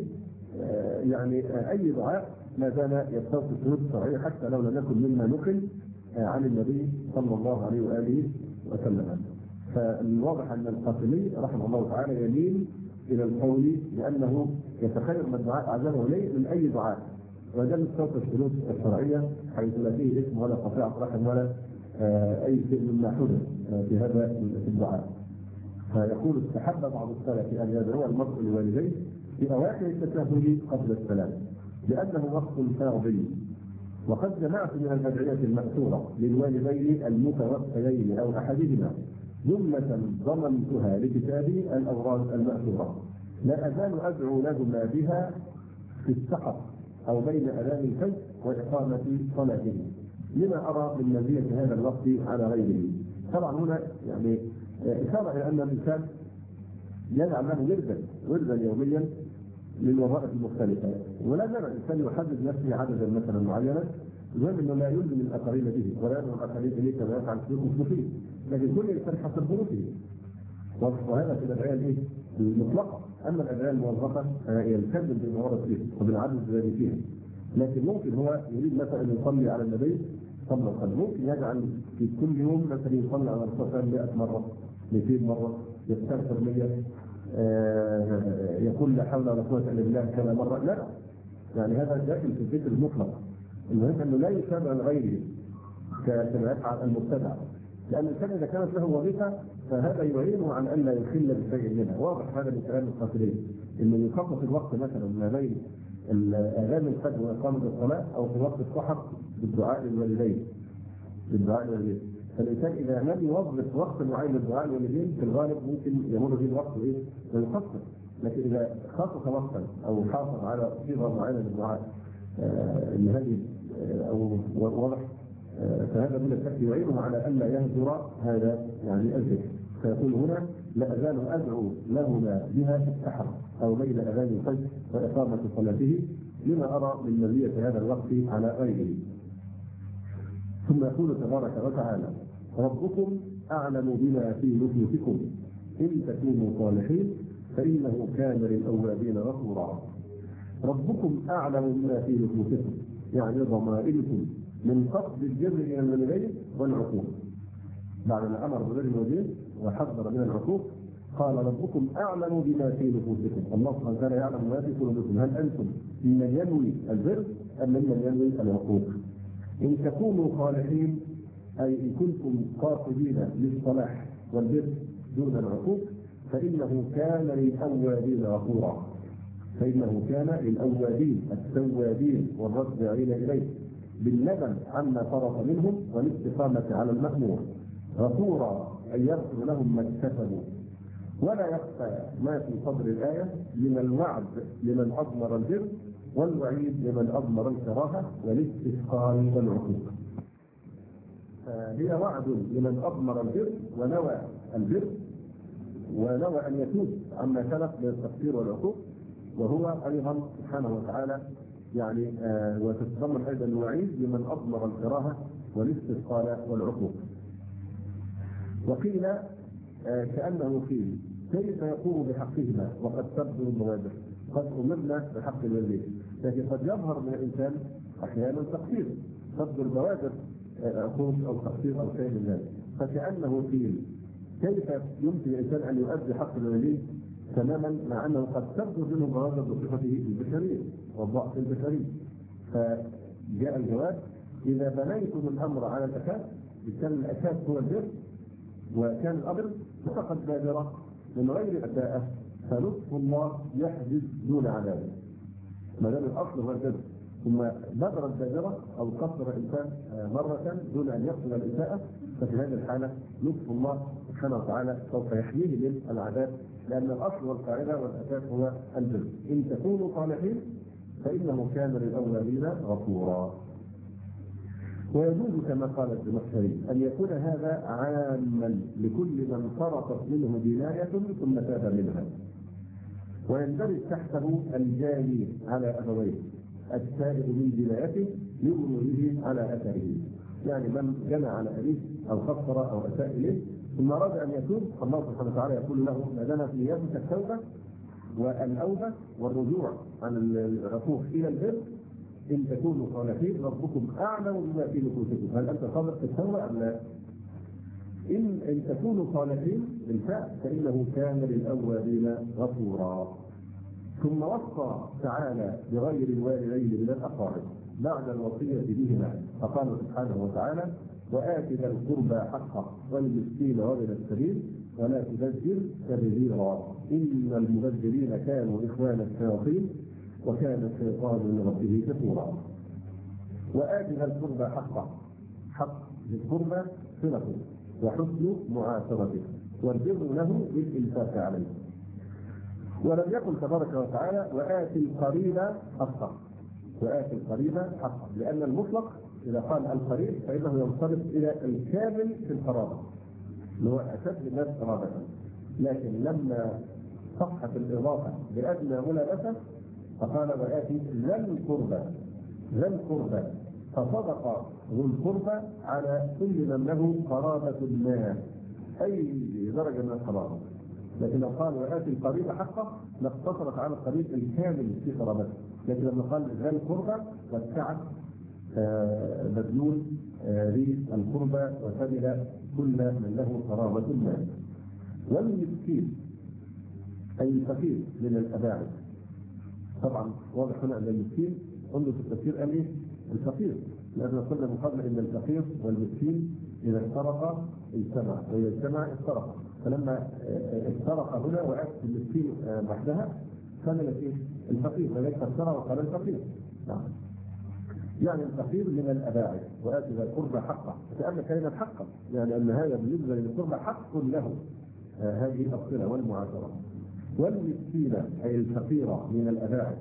يعني اي دعاء ما زال يستوفي الشروط الشرعيه حتى لو لم يكن مما نقل عن النبي صلى الله عليه واله وسلم. فالواضح ان القاسمي رحمه الله تعالى يميل الى القول بانه يتخير من الدعاء عزمه اليه من اي دعاء، وده مستوفى الشروط الشرعيه حيث لا فيه اسم ولا قطيعه رحم ولا اي شيء مما حدث في هذا الدعاء. فيقول استحب بعض السلف ان يدعو المرء لوالديه في اواخر التشهد قبل السلام لانه وقت فاضي. وقد جمعت من الادعيه الماثوره للوالدين المتوفيين او احدهما جمله ضمنتها لكتابي الاوراد الماثوره، لا ازال ادعو لهما بها في السحر او بين اذان الفجر واقامه صلاته لما ارى من مزيه هذا الوقت على غيره. طبعا هنا يعني اشاره الى ان الانسان يجعل له وردا وردا يوميا للوظائف المختلفه، ولا زال الانسان يحدد نفسه عددا مثلا معينا، المهم انه لا يلزم الاخرين به ولا يدعو الاخرين اليه كما يفعل سلوك المسلمين، لكن كل انسان حسب ظروفه. وهذا في الادعيه الايه؟ المطلقه، اما الادعيه الموظفه يلتزم بما ورد فيها وبالعدد الذي فيها. لكن ممكن هو يريد مثلا ان يصلي على النبي صلى الله عليه وسلم، ممكن يجعل في كل يوم مثلا يصلي على الرسول صلى الله عليه وسلم مئة مره مئتين مره، يستغفر مية، آه يقول لا حول ولا قوه الا بالله كذا مره، لا يعني هذا داخل في الذكر المطلق. المهم انه لا يتابع لغيره كما يفعل المبتدع، لان الانسان اذا كانت له وظيفه فهذا يعينه عن ان لا يخل بشيء منها. واضح هذا من كلام القاتلين انه يخصص الوقت مثلا ما بين اذان الفجر واقامه الصلاه او في وقت السحر بالدعاء للوالدين بالدعاء للوالدين. فالانسان اذا لم يوظف وقت معين للدعاء للوالدين في الغالب ممكن يمر به الوقت ايه ويقصر، لكن اذا خصص وقتا او حافظ على صيغه معينه للدعاء ان هذه او واضح فهذا من الشك يعينه على ان لا يهجر هذا يعني الذكر. فيقول هنا لا ازال ادعو لهما بها في السحر او بين اذان الفجر واقامه صلاته لما ارى من مزيه هذا الوقت على غيره. ثم يقول تبارك وتعالى ربكم اعلم بما في نفوسكم ان تكونوا صالحين فانه كان للاوابين غفورا. ربكم اعلم بما في نفوسكم يعني ضمائركم من قصد الجر الى الوالدين والعقوق. بعد ما امر ببر الوالدين وحذر من العقوق قال ربكم اعلم بما في نفوسكم. الله سبحانه وتعالى يعلم ما في قلوبكم، هل انتم ممن ينوي البر ام ممن ينوي العقوق؟ ان تكونوا صالحين اي ان كنتم قاصدين للصلاح والبر دون العقوق فانه كان للاوابين غفورا. فانه كان للاوابين التوابين والراجعين اليه بالندم عما فرط منهم والاستقامه على المامور غفورا اي يغفر لهم ما اكتسبوا. ولا يخفى ما في صدر الايه من الوعد لمن اضمر البر والوعيد لمن اضمر الكراهه والاستثقال والعقوق. هي وعد لمن اضمر البر ونوى البر ونوى ان يتوب عما سلف من التقصير والعقوق، وهو ايضا سبحانه وتعالى يعني آه وتتضمن ايضا الوعيد لمن اضمر الكراهه والاستثقال والعقوق. وقيل آه كانه قيل كيف يقوم بحقهما وقد تبدو الموادر؟ قد امرنا بحق الوالدين، لكن قد يظهر من الانسان احيانا تقصير، تبدو الموادر عقوق او تقصير او شيء من ذلك. فكانه قيل كيف يمكن الانسان ان يؤدي حق الوالدين تماما مع انه قد تبدو منه موادر بصفته البشريه والضعف البشري. فجاء الجواب اذا بنيتم الامر على الاساس كان الاساس هو البر وكان الامر فقد بادره من غير اساءه فلطف الله يحدث دون عذابه. ما دام الاصل هو البر ثم بدر البادره او قصر الانسان مره دون ان يقصد الاساءه ففي هذه الحاله لطف الله سبحانه وتعالى سوف يحميه من العذاب، لان الاصل والقاعده والاساس هو البر. ان تكونوا صالحين فانه كان للاولين غفورا. ويجوز كما قال الزمخشري أن يكون هذا عاما لكل من فرطت منه جناية ثم تاب منها، ويندرج تحته الجاني على أبويه التائب من جنايته لبلوغه على أثره. يعني من جنى على أبيه أو كفر أو أساء إليه ثم أراد أن يتوب، الله سبحانه وتعالى يقول له ما دامت نيتك التوبة والأوبة والرجوع عن الرسوخ إلى البر إن تكونوا صالحين ربكم أعلم بما في نفوسكم، هل أنت صادق في التوبة أم لا؟ إن إن تكونوا صالحين بالفعل فإنه كان للأوابين غفورا. ثم وصى تعالى بغير الوالدين من الأقارب بعد الوصية بهما، فقال سبحانه وتعالى وآت ذا القربى حقه والمسكين وابن السبيل ولا تبذر تبذيرا إن المبذرين كانوا إخوان الشياطين وكان الشيطان من ربه كفورا. وآت ذا القربى حقه، حق ذي القربى صلته وحسن معاشرته والبر له بالإنفاق عليه. ولم يقل تبارك وتعالى وآت القريب حقه، وآت القريب حقه، لأن المطلق إذا قال القريب فإنه ينصرف إلى الكامل في القرابة اللي هو أشد الناس قرابة، لكن لما صحت الإضافة لأدنى ملابسة فقال وآت ذا القربى، ذا القربى، فصدق ذو القربى على كل من له قرابة ما أي درجة من القرابة. لكن لو قال وآت القريب حقه لاقتصرت على القريب الكامل في قرابته، لكن لما قال ذا القربى وسعت مدلول ذي القربى وشمل كل من له قرابة ما. والمسكين أي الفقير من الأباعد، طبعا واضح هنا أن المسكين قلنا في التفسير قال إيه؟ الفقير، لأن قلنا من قبل أن الفقير والمسكين إذا افترقا اجتمع وإذا اجتمع افترقا، فلما افترق هنا وأتى المسكين وحدها كملت إيه؟ الفقير، ولذلك فسرها وقال الفقير. نعم. يعني الفقير من الأباعد وآت ذا القربى حقه، فكأن كلمة حقا يعني أن هذا بالنسبة للقربى حق له آه هذه الصلة والمعاشرة. والمسكين أي الفقيرة من الأباعد.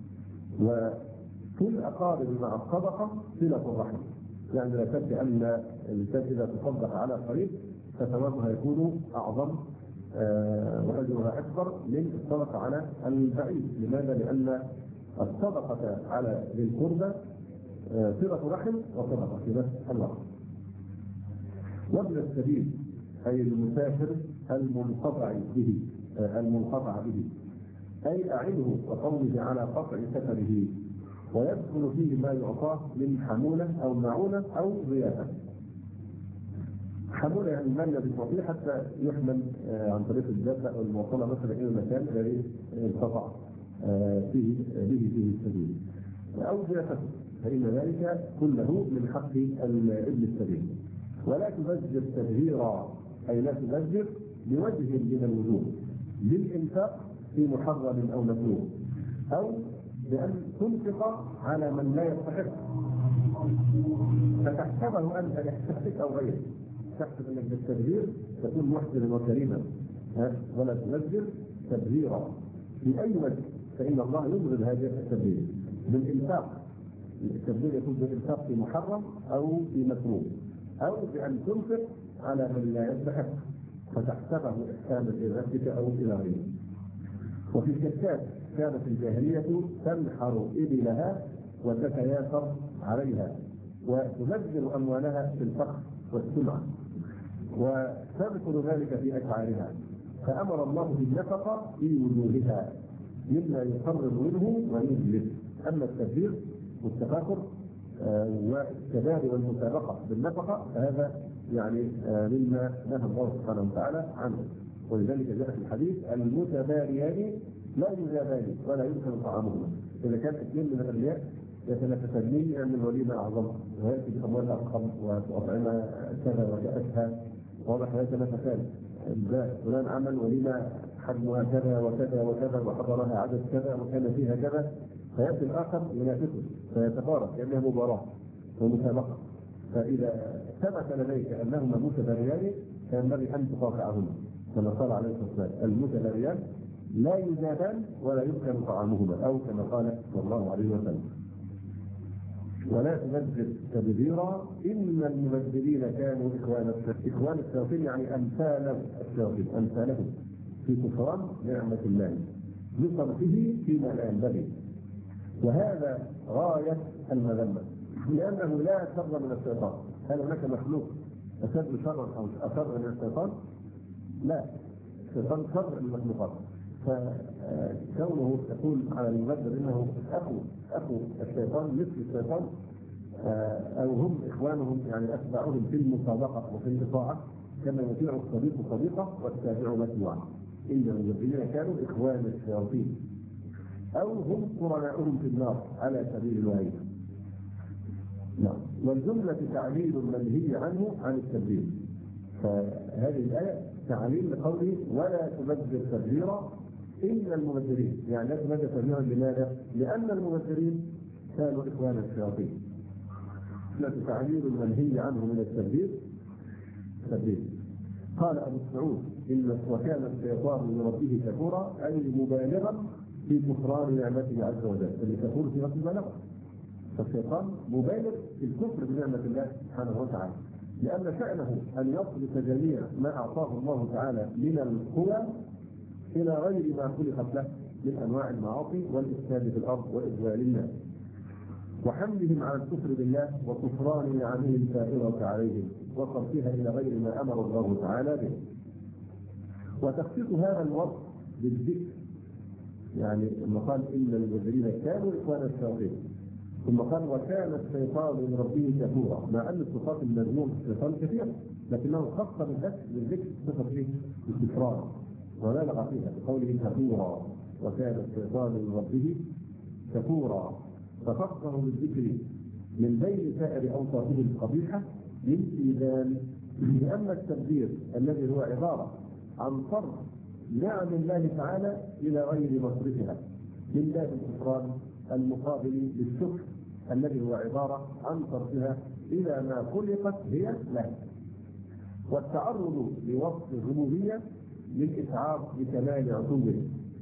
وكل أقارب مع الصدقة صلة الرحم، يعني لا شك أن الإنسان إذا تصدق على قريب فثوابها يكون أعظم آه وأجرها أكبر من الصدقة على البعيد. لماذا؟ لأن الصدقة على ذي القربى صلة رحم وصدقة في نفس الوقت. وابن السبيل أي المسافر المنقطع به، المنقطع به أي أعده وقومه على قطع سفره، ويدخل فيه ما يعطاه من حمولة أو معونة أو ضيافة. حمولة يعني المال الذي تعطيه حتى يحمل عن طريق الدابة أو الموصلة مثلا إلى المكان الذي انقطع فيه به فيه السبيل، أو ضيافته، فإن ذلك كله من حق ابن السبيل. ولا تبذر تبذيرا أي لا تبذر بوجه من الوجوه، بالإنفاق في محرم أو مكروه، أو بأن تنفق على من لا يستحق فتحسبه أنت يستحق أو غيره، تحسب أنك بالتبذير تكون محسنا وكريما، ولا تبذر تبذيرا في أي وجه، فإن الله يبغض هذا التبذير. بالإنفاق، التبذير يكون بالإنفاق في محرم أو في مكروه، أو بأن تنفق على من لا يستحق فتحسبه إحسانا إلى نفسك أو إلى غيره. وفي الشتات كانت الجاهلية تنحر إبلها وتتياسر عليها وتبذر أموالها في الفقر والسمعة، وتذكر ذلك في أشعارها، فأمر الله بالنفقة في وجوهها مما يقرب منه ويجلس. أما التبذير والتفاخر والتبادل والمسابقة بالنفقة فهذا يعني مما نهى الله سبحانه وتعالى عنه. ولذلك جاء في الحديث المتباريان لا يجابان ولا يمكن طعامهما. إذا كان اثنين من الأغنياء يتنافسان من الوليمة أعظم ويأتي بأموال أضخم وأطعمة كذا وجاءتها واضح يتنافسان، فلان عمل وليمة حجمها كذا وكذا وكذا وحضرها عدد كذا وكان فيها كذا، فيأتي الآخر ينافسه فيتبارك كأنها مباراة ومسابقة. فإذا ثبت لديك أنهما متباريان فينبغي أن تقاطعهما كما قال عليه الصلاة والسلام المتباريان لا يجابان ولا يمكن طعامهما، أو كما قال صلى الله عليه وسلم. ولا تبذر تبذيرا إن المبذرين كانوا إخوان إخوان الشياطين، يعني أمثال الشياطين أمثالهم في كفران نعمة الله بصرفه فيما لا ينبغي. وهذا غاية المذمة، لأنه لا شر من الشيطان. هل هناك مخلوق أشد شرا أو أشر من الشيطان؟ لا، الشيطان شر من المخلوقات. فكونه يقول على المبذر انه اخو اخو الشيطان مثل الشيطان او هم اخوانهم، يعني اتباعهم في المسابقه وفي الاطاعه، كما يطيع الصديق صديقه والتابع متبوعا. ان المبذرين كانوا اخوان الشياطين او هم قرناؤهم في النار على سبيل الوعيد. نعم. والجمله تعليل المنهي عنه عن التبذير. فهذه الايه تعليل لقوله ولا تبذر تبذيرا إن المبذرين، يعني لا تبذر تبذيرا. لماذا؟ لأن المبذرين كانوا إخوان الشياطين. تعليل المنهي عنه من التبذير تبذير. قال أبو السعود إن وكان الشيطان لربه كفورا، أي مبالغا في كفران نعمته عز وجل، اللي كفور في رب المبالغة. فالشيطان مبالغ في الكفر بنعمة الله سبحانه وتعالى، لأن شأنه أن يصرف جميع ما أعطاه الله تعالى من القوى إلى غير ما خلقت له من أنواع المعاصي والإفساد في الأرض وإضلال الناس، وحملهم على الكفر بالله وكفران نعمه الفائرة عليهم وصرفها إلى غير ما أمر الله تعالى به. وتخصيص هذا الوصف بالذكر، يعني لما قال إن المبذرين كانوا إخوان الشياطين، ثم قال وكان الشيطان من ربه كفورا، مع ان الصفات المذمومه في الشيطان كثيره، لكنه خص بالذكر صفه ايه؟ الكفران، وبالغ فيها بقوله كفورا، وكان الشيطان من ربه كفورا، فخصه بالذكر من بين سائر اوصافه القبيحه للإيذان، لان التبذير الذي هو عباره عن صرف نعم الله تعالى الى غير مصرفها من باب الكفران المقابل للشكر الذي هو عبارة عن صرفها إلى ما خلقت هي له. والتعرض لوصف الربوبية للإشعار بكمال عتوبه.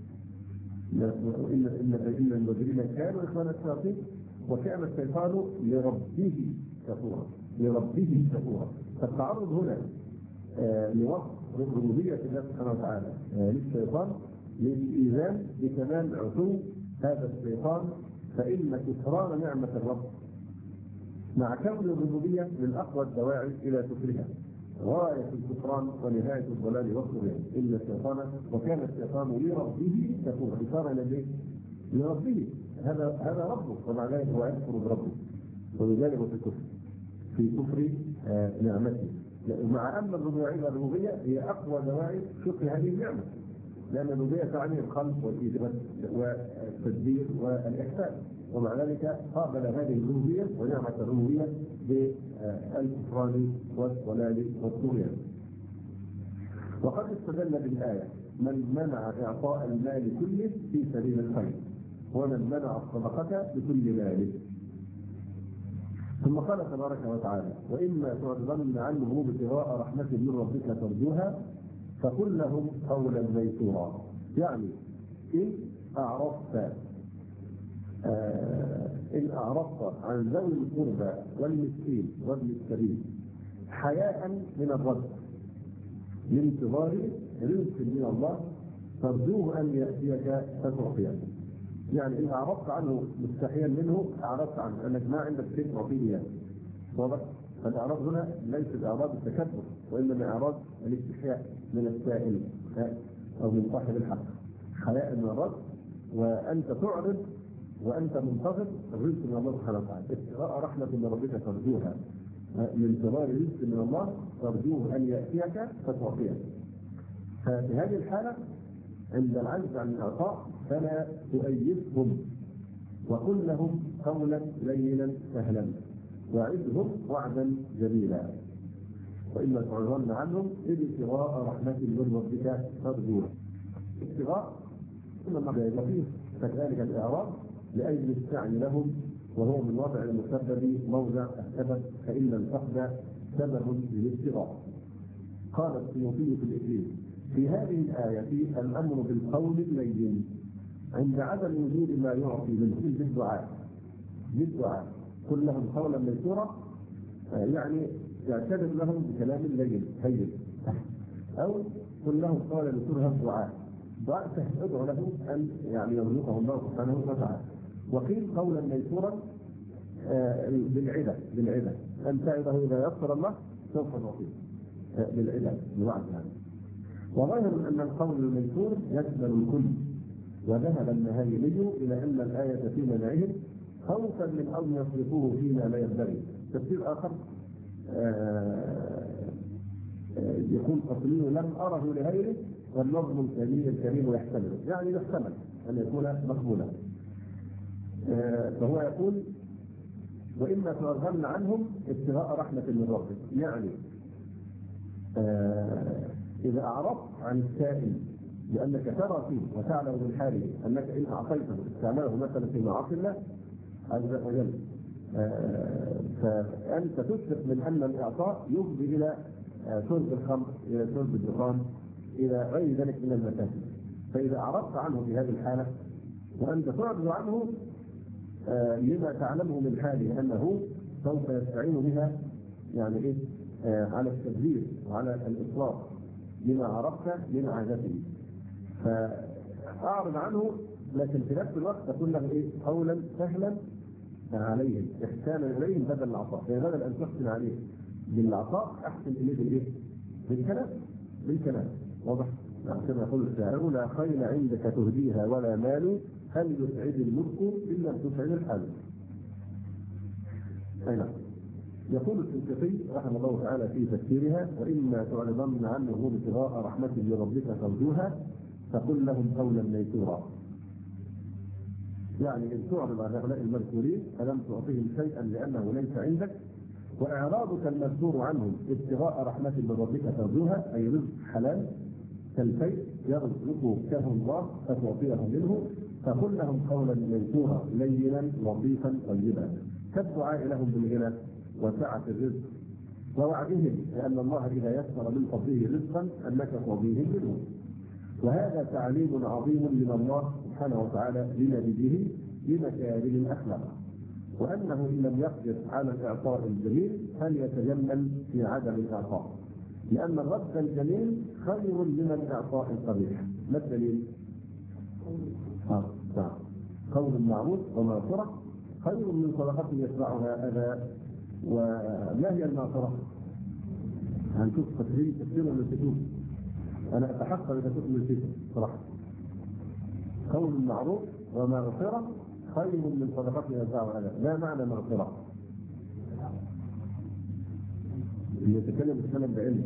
إن إن المبذرين كانوا إخوان الشياطين وكان الشيطان لربه كفورا لربه كفورا. فالتعرض هنا آه لوصف ربوبية الله سبحانه وتعالى آه للشيطان للإيذان بكمال عتوب هذا الشيطان، فإن كفران نعمة الرب مع كون الربوبية من أقوى الدواعي إلى كفرها، غاية الكفران ونهاية الضلال والطغيان. إن الشيطان وكان الشيطان لربه كفورا، إشارة إلى لربه، هذا هذا ربه، ومع ذلك هو يكفر بربه، ولذلك في الكفر في كفر آه نعمته، مع أن الربوبية هي أقوى دواعي شكر هذه النعمة، لأن الربوبية تعني الخلق والإيجاد والتدبير والإحسان، ومع ذلك قابل هذه الربوبية ونعمة الربوبية بالكفران والضلال والطغيان. وقد استدل بالآية من منع إعطاء المال كله في سبيل الخير، ومن منع الصدقة بكل ماله. ثم قال تبارك وتعالى وإما تعرضن عنهم ابتغاء رحمة من ربك ترجوها فقل لهم قولا ميسورا. يعني إن أعرضت آه إن أعرضت عن ذوي القربى والمسكين وابن السبيل حياء من الرد لانتظار رزق من الله ترجوه أن يأتيك فتعطيه. يعني إن أعرضت عنه مستحيا منه أعرضت عنه أنك ما عندك شيء تعطيه، واضح؟ فالإعراض هنا ليس الإعراض التكبر، وإنما إعراض الاستحياء من السائل أو من صاحب الحق، حياء من الرد، وأنت تعرض وأنت منتظر الرزق من الله سبحانه وتعالى. ابتغاء رحمة من ربك ترجوها، من انتظار رزق من الله ترجوه أن يأتيك فتعطيه. ففي هذه الحالة عند العجز عن الإعطاء فلا تؤيدهم، وقل لهم قولا لينا سهلا، وعدهم وعدا جميلا. وإما تعرضن عنهم ابتغاء رحمة من ربك ترجوها. ابتغاء ثم لطيف كذلك الإعراض لأجل السعي لهم، وهو من وضع المسبب موضع السبب، فإن الفقد سبب للابتغاء. قال السيوطي في الإكليل في هذه الآية الأمر بالقول اللين عند عدم وجود ما يعطي منه بالدعاء بالدعاء قل لهم قولا ميسورا يعني يعتذر لهم بكلام لين هين، او قل لهم قولا ميسورا دعاء دعاء ادعو له ان يعني يرزقه الله سبحانه وتعالى. وقيل قولا ميسورا بالعدة بالعدة ان تعده اذا يسر الله سوف نعطيه بالعدة بوعد هذا. وظاهر ان القول الميسور يشمل الكل، وذهب النهايلي الى ان الايه في منعهم خوفا من ان يصرفوه فيما لا ينبغي. تفسير اخر يكون اصلي لم اره لغيره والنظم الكريم الكريم يحتمل، يعني يحتمل ان يكون مقبولا. فهو يقول واما ترغبن عنهم ابتغاء رحمه من ربك، يعني اذا اعرضت عن السائل لانك ترى فيه وتعلم من حاله انك ان اعطيته استعماله مثلا في معاصي الله عز وجل، فانت تشفق من ان الاعطاء يفضي الى شرب الخمر، الى شرب الدخان، الى غير ذلك من المفاسد. فاذا اعرضت عنه في هذه الحاله وانت تعرض عنه لما تعلمه من حاله انه سوف يستعين بها يعني ايه على التبذير وعلى الاصلاح لما عرفت من عادته، فاعرض عنه، لكن في نفس الوقت تكون له ايه قولا سهلا عليهم، احسانا اليهم بدل العطاء، يعني بدل ان تحسن عليه بالعطاء احسن اليه بالايه؟ بالكلام بالكلام واضح؟ كما يقول الشاعر لا خيل عندك تهديها ولا مال هل يسعد الملك الا ان تسعد الحال. اي نعم. يقول الشنقيطي رحمه الله تعالى في تفسيرها واما تعرضن عنه ابتغاء رحمه من ربك ترجوها فقل لهم قولا ميسورا، يعني ان تعرض عن هؤلاء المذكورين فلم تعطيهم شيئا لانه ليس عندك، واعراضك المذكور عنهم ابتغاء رحمه من ربك ترجوها اي رزق حلال كالفيء يرزقك الله فتعطيه منه، فقل لهم قولا ميسورا لينا لطيفا طيبا كالدعاء لهم بالغنى وسعه الرزق ووعدهم لان الله اذا يسر من فضله رزقا انك تعطيه منه. وهذا تعليم عظيم من الله سبحانه وتعالى لنبيه بمكارم الاخلاق، وانه ان لم يقدر على الاعطاء الجميل فليتجمل في عدم الاعطاء، لان الرد الجميل خير من الاعطاء القبيح. ما الدليل؟ اه نعم قول معروف ومغفره خير من صدقه يتبعها اذى. وما هي المغفره؟ هنشوف تفسير تفسير من الكتب، انا اتحقق اذا كنت من الكتب صراحه. قول معروف ومغفره خير من صدقه يتبعها اذى. ما معنى مغفره؟ يتكلم بكلام بعلم.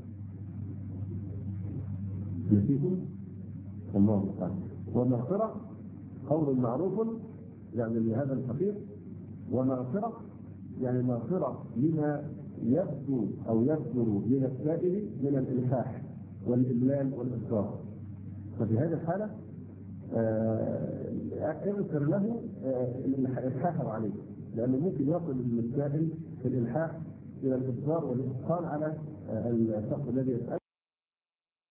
نسيتم؟ الله المستعان. ومغفرة قول معروف يعني لهذا الفقير، ومغفرة يعني مغفرة لما يبدو أو يبدو من السائل من الإلحاح والإملال والإصرار. ففي هذه الحالة اغفر له الإلحاح عليه، لأنه ممكن يصل السائل في الإلحاح إلى الإصرار والإثقال على الشخص الذي يسأل.